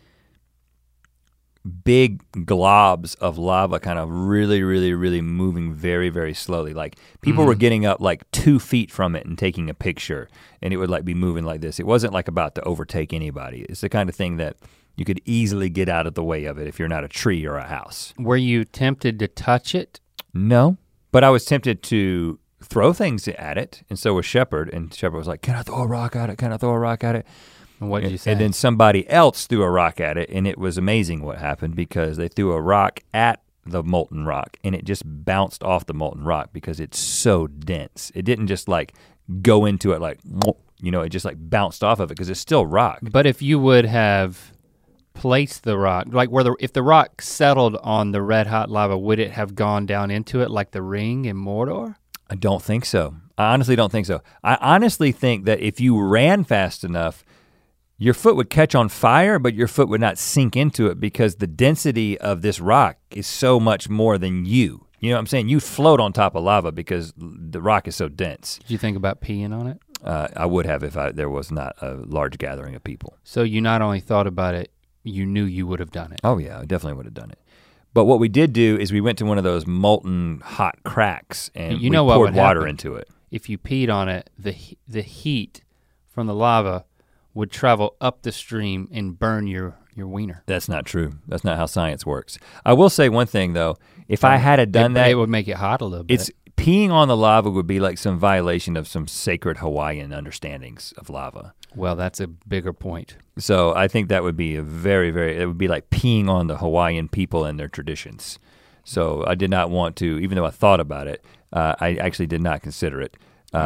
[SPEAKER 1] big globs of lava kind of really, really, really moving very, very slowly. Like people were getting up like 2 feet from it and taking a picture and it would like be moving like this. It wasn't like about to overtake anybody. It's the kind of thing that you could easily get out of the way of it if you're not a tree or a house.
[SPEAKER 4] Were you tempted to touch it?
[SPEAKER 1] No, but I was tempted to throw things at it and so was Shepard, and Shepard was like, can I throw a rock at it? Can I throw a rock at it?
[SPEAKER 4] And what did you say?
[SPEAKER 1] And then somebody else threw a rock at it, and it was amazing what happened because they threw a rock at the molten rock, and it just bounced off the molten rock because it's so dense. It didn't just like go into it like, it just like bounced off of it because it's still rock.
[SPEAKER 4] But if you would have placed the rock, like if the rock settled on the red hot lava, would it have gone down into it like the ring in Mordor?
[SPEAKER 1] I don't think so. I honestly don't think so. I honestly think that if you ran fast enough, your foot would catch on fire, but your foot would not sink into it because the density of this rock is so much more than you. You know what I'm saying? You float on top of lava because the rock is so dense.
[SPEAKER 4] Did you think about peeing on it?
[SPEAKER 1] I would have if there was not a large gathering of people.
[SPEAKER 4] So you not only thought about it, you knew you would have done it.
[SPEAKER 1] Oh yeah, I definitely would have done it. But what we did do is we went to one of those molten hot cracks and we poured water into it.
[SPEAKER 4] If you peed on it, the heat from the lava would travel up the stream and burn your wiener.
[SPEAKER 1] That's not true. That's not how science works. I will say one thing though, if I had done that.
[SPEAKER 4] It would make it hot a little bit.
[SPEAKER 1] It's peeing on the lava would be like some violation of some sacred Hawaiian understandings of lava.
[SPEAKER 4] Well, that's a bigger point.
[SPEAKER 1] So I think that would be it would be like peeing on the Hawaiian people and their traditions. So I did not want to, even though I thought about it, I actually did not consider it.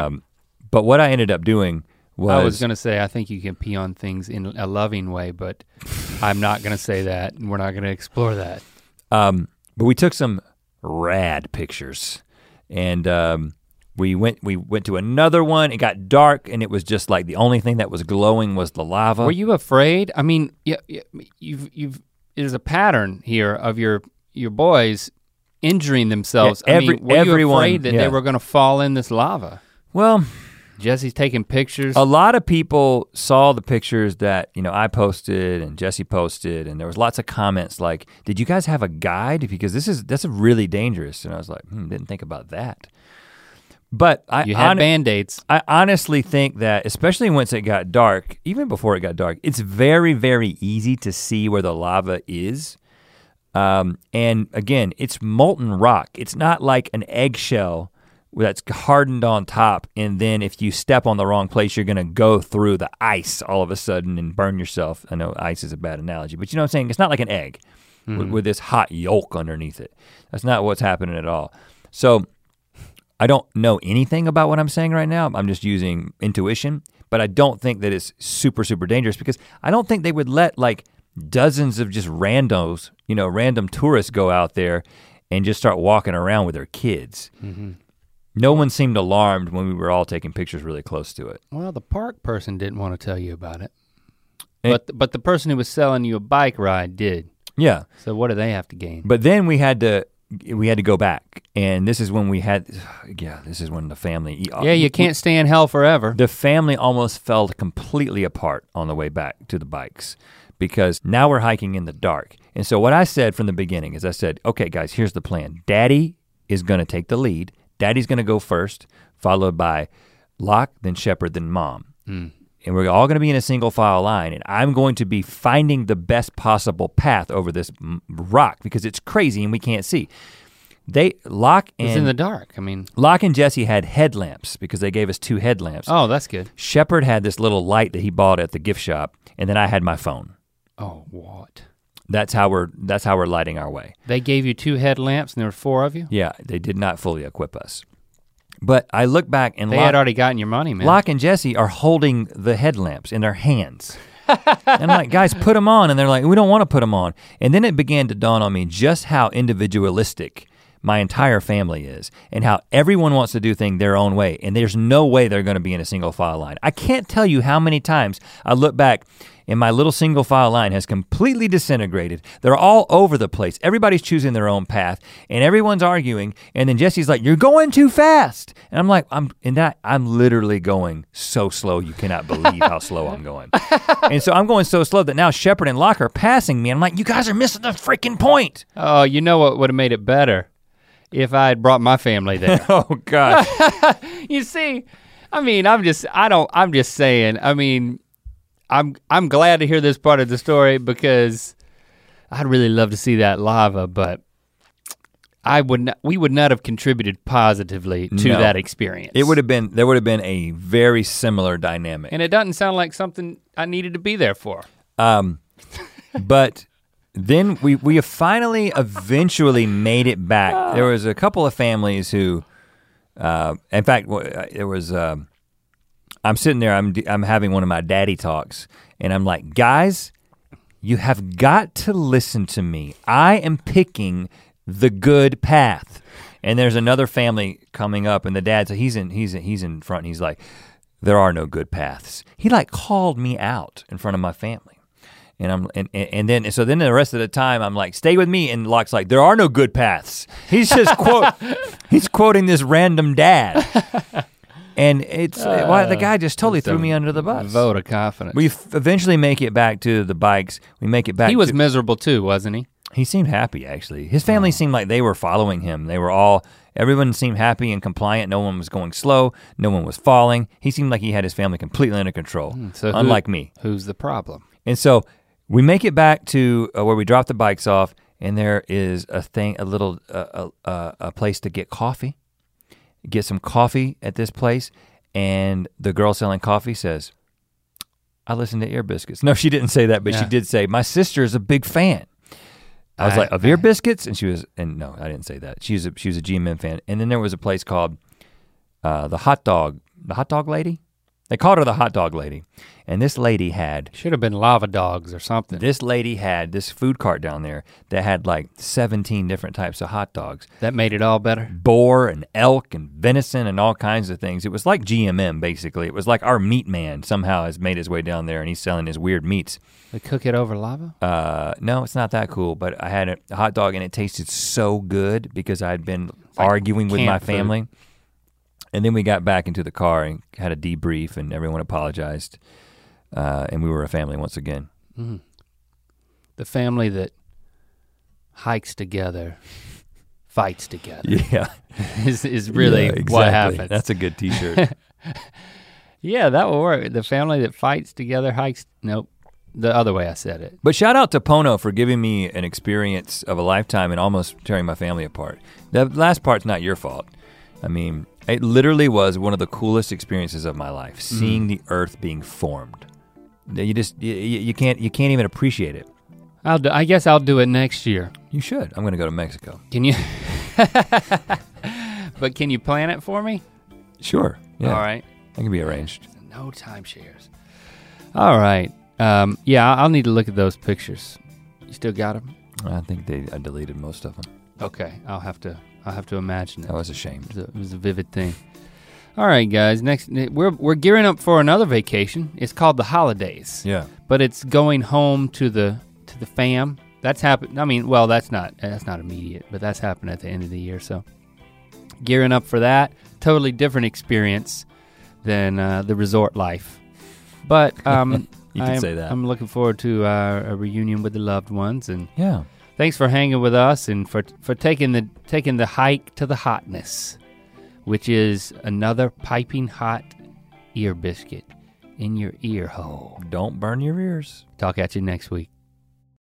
[SPEAKER 1] But what I ended up doing
[SPEAKER 4] I was gonna say, I think you can pee on things in a loving way, but I'm not gonna say that, and we're not gonna explore that.
[SPEAKER 1] But we took some rad pictures, and we went to another one. It got dark, and it was just like the only thing that was glowing was the lava.
[SPEAKER 4] Were you afraid? I mean, there's a pattern here of your boys injuring themselves.
[SPEAKER 1] Yeah,
[SPEAKER 4] were you afraid that they were gonna fall in this lava?
[SPEAKER 1] Well,
[SPEAKER 4] Jesse's taking pictures.
[SPEAKER 1] A lot of people saw the pictures that, I posted and Jesse posted, and there was lots of comments like, did you guys have a guide? Because that's really dangerous. And I was like, didn't think about that. But
[SPEAKER 4] you had Band-Aids.
[SPEAKER 1] I honestly think that, especially once it got dark, even before it got dark, it's very, very easy to see where the lava is. And again, it's molten rock. It's not like an eggshell that's hardened on top, and then if you step on the wrong place, you're gonna go through the ice all of a sudden and burn yourself. I know ice is a bad analogy, but you know what I'm saying? It's not like an egg with this hot yolk underneath it. That's not what's happening at all. So I don't know anything about what I'm saying right now. I'm just using intuition, but I don't think that it's super, super dangerous because I don't think they would let like dozens of just randos, random tourists go out there and just start walking around with their kids. Mm-hmm. No one seemed alarmed when we were all taking pictures really close to it.
[SPEAKER 4] Well, the park person didn't want to tell you about it. But the person who was selling you a bike ride did.
[SPEAKER 1] Yeah.
[SPEAKER 4] So what do they have to gain?
[SPEAKER 1] But then we had to we had to go back. And this is when this is when the family.
[SPEAKER 4] Yeah, you can't stay in hell forever.
[SPEAKER 1] The family almost fell completely apart on the way back to the bikes because now we're hiking in the dark. And so what I said from the beginning is I said, okay guys, here's the plan. Daddy is gonna take the lead. Daddy's gonna go first, followed by Locke, then Shepard, then Mom. And we're all gonna be in a single file line, and I'm going to be finding the best possible path over this rock because it's crazy and we can't see. Locke
[SPEAKER 4] it's in the dark, I mean.
[SPEAKER 1] Locke and Jesse had headlamps because they gave us 2 headlamps.
[SPEAKER 4] Oh, that's good.
[SPEAKER 1] Shepard had this little light that he bought at the gift shop, and then I had my phone.
[SPEAKER 4] Oh, what?
[SPEAKER 1] That's how we're lighting our way.
[SPEAKER 4] They gave you 2 headlamps and there were 4 of you?
[SPEAKER 1] Yeah, they did not fully equip us. But I look back and
[SPEAKER 4] they had already gotten your money, man.
[SPEAKER 1] Locke and Jesse are holding the headlamps in their hands. And I'm like, guys, put them on. And they're like, we don't want to put them on. And then it began to dawn on me just how individualistic my entire family is and how everyone wants to do things their own way. And there's no way they're gonna be in a single file line. I can't tell you how many times I look back and my little single file line has completely disintegrated. They're all over the place. Everybody's choosing their own path and everyone's arguing. And then Jesse's like, you're going too fast. And I'm like, I'm literally going so slow. You cannot believe how slow I'm going. And so I'm going so slow that now Shepard and Locke are passing me. I'm like, you guys are missing the freaking point.
[SPEAKER 4] Oh, you know what would have made it better? If I had brought my family there.
[SPEAKER 1] Oh gosh.
[SPEAKER 4] You see, I mean, I'm just saying, I mean, I'm glad to hear this part of the story because I'd really love to see that lava, but we would not have contributed positively to that experience.
[SPEAKER 1] There would have been a very similar dynamic.
[SPEAKER 4] And it doesn't sound like something I needed to be there for.
[SPEAKER 1] But then we have finally eventually made it back. There was a couple of families who, in fact, there was, I'm sitting there, I'm having one of my daddy talks, and I'm like, guys, you have got to listen to me. I am picking the good path. And there's another family coming up, and the dad, so he's in front, and he's like, there are no good paths. He like called me out in front of my family. And then the rest of the time I'm like, stay with me. And Locke's like, there are no good paths. He's just he's quoting this random dad. And the guy just totally threw me under the bus.
[SPEAKER 4] Vote of confidence.
[SPEAKER 1] We eventually make it back to the bikes. We make it back.
[SPEAKER 4] He was miserable too, wasn't he?
[SPEAKER 1] He seemed happy actually. His family seemed like they were following him. Everyone seemed happy and compliant. No one was going slow. No one was falling. He seemed like he had his family completely under control, unlike me.
[SPEAKER 4] Who's the problem?
[SPEAKER 1] And so we make it back to where we drop the bikes off, and there is a place to get coffee. Get some coffee at this place, and the girl selling coffee says, I listen to Ear Biscuits. No, she didn't say that, but she did say, my sister is a big fan. I was like, of Ear Biscuits? And no, I didn't say that. She was a GMM fan. And then there was a place called the Hot Dog Lady? They called her the Hot Dog Lady. And this lady had—
[SPEAKER 4] should have been Lava Dogs or something.
[SPEAKER 1] This lady had this food cart down there that had like 17 different types of hot dogs.
[SPEAKER 4] That made it all better?
[SPEAKER 1] Boar and elk and venison and all kinds of things. It was like GMM basically. It was like our meat man somehow has made his way down there and he's selling his weird meats.
[SPEAKER 4] They cook it over lava?
[SPEAKER 1] No, it's not that cool, but I had a hot dog and it tasted so good because I'd been arguing with my family. Food. And then we got back into the car and had a debrief and everyone apologized. And we were a family once again.
[SPEAKER 4] Mm-hmm. The family that hikes together, fights together.
[SPEAKER 1] Yeah.
[SPEAKER 4] is really exactly what happens.
[SPEAKER 1] That's a good t-shirt.
[SPEAKER 4] Yeah, that will work. The family that fights together, hikes, nope. The other way I said it.
[SPEAKER 1] But shout out to Pono for giving me an experience of a lifetime and almost tearing my family apart. The last part's not your fault. I mean, it literally was one of the coolest experiences of my life, seeing the earth being formed. You can't even appreciate it.
[SPEAKER 4] I guess I'll do it next year.
[SPEAKER 1] You should. I'm gonna go to Mexico.
[SPEAKER 4] Can you? But can you plan it for me?
[SPEAKER 1] Sure. Yeah.
[SPEAKER 4] All right.
[SPEAKER 1] That can be arranged.
[SPEAKER 4] No timeshares. All right. Yeah, I'll need to look at those pictures. You still got them?
[SPEAKER 1] I think I deleted most of them.
[SPEAKER 4] Okay, I'll have to imagine it.
[SPEAKER 1] I was ashamed.
[SPEAKER 4] It was a vivid thing. All right, guys. Next, we're gearing up for another vacation. It's called the holidays.
[SPEAKER 1] Yeah.
[SPEAKER 4] But it's going home to the fam that's happened. I mean, well, that's not immediate, but that's happened at the end of the year. So gearing up for that, totally different experience than the resort life. But
[SPEAKER 1] you can say that.
[SPEAKER 4] I'm looking forward to a reunion with the loved ones, and
[SPEAKER 1] yeah.
[SPEAKER 4] Thanks for hanging with us and for taking the hike to the hotness, which is another piping hot ear biscuit in your ear hole.
[SPEAKER 1] Don't burn your ears.
[SPEAKER 4] Talk at you next week.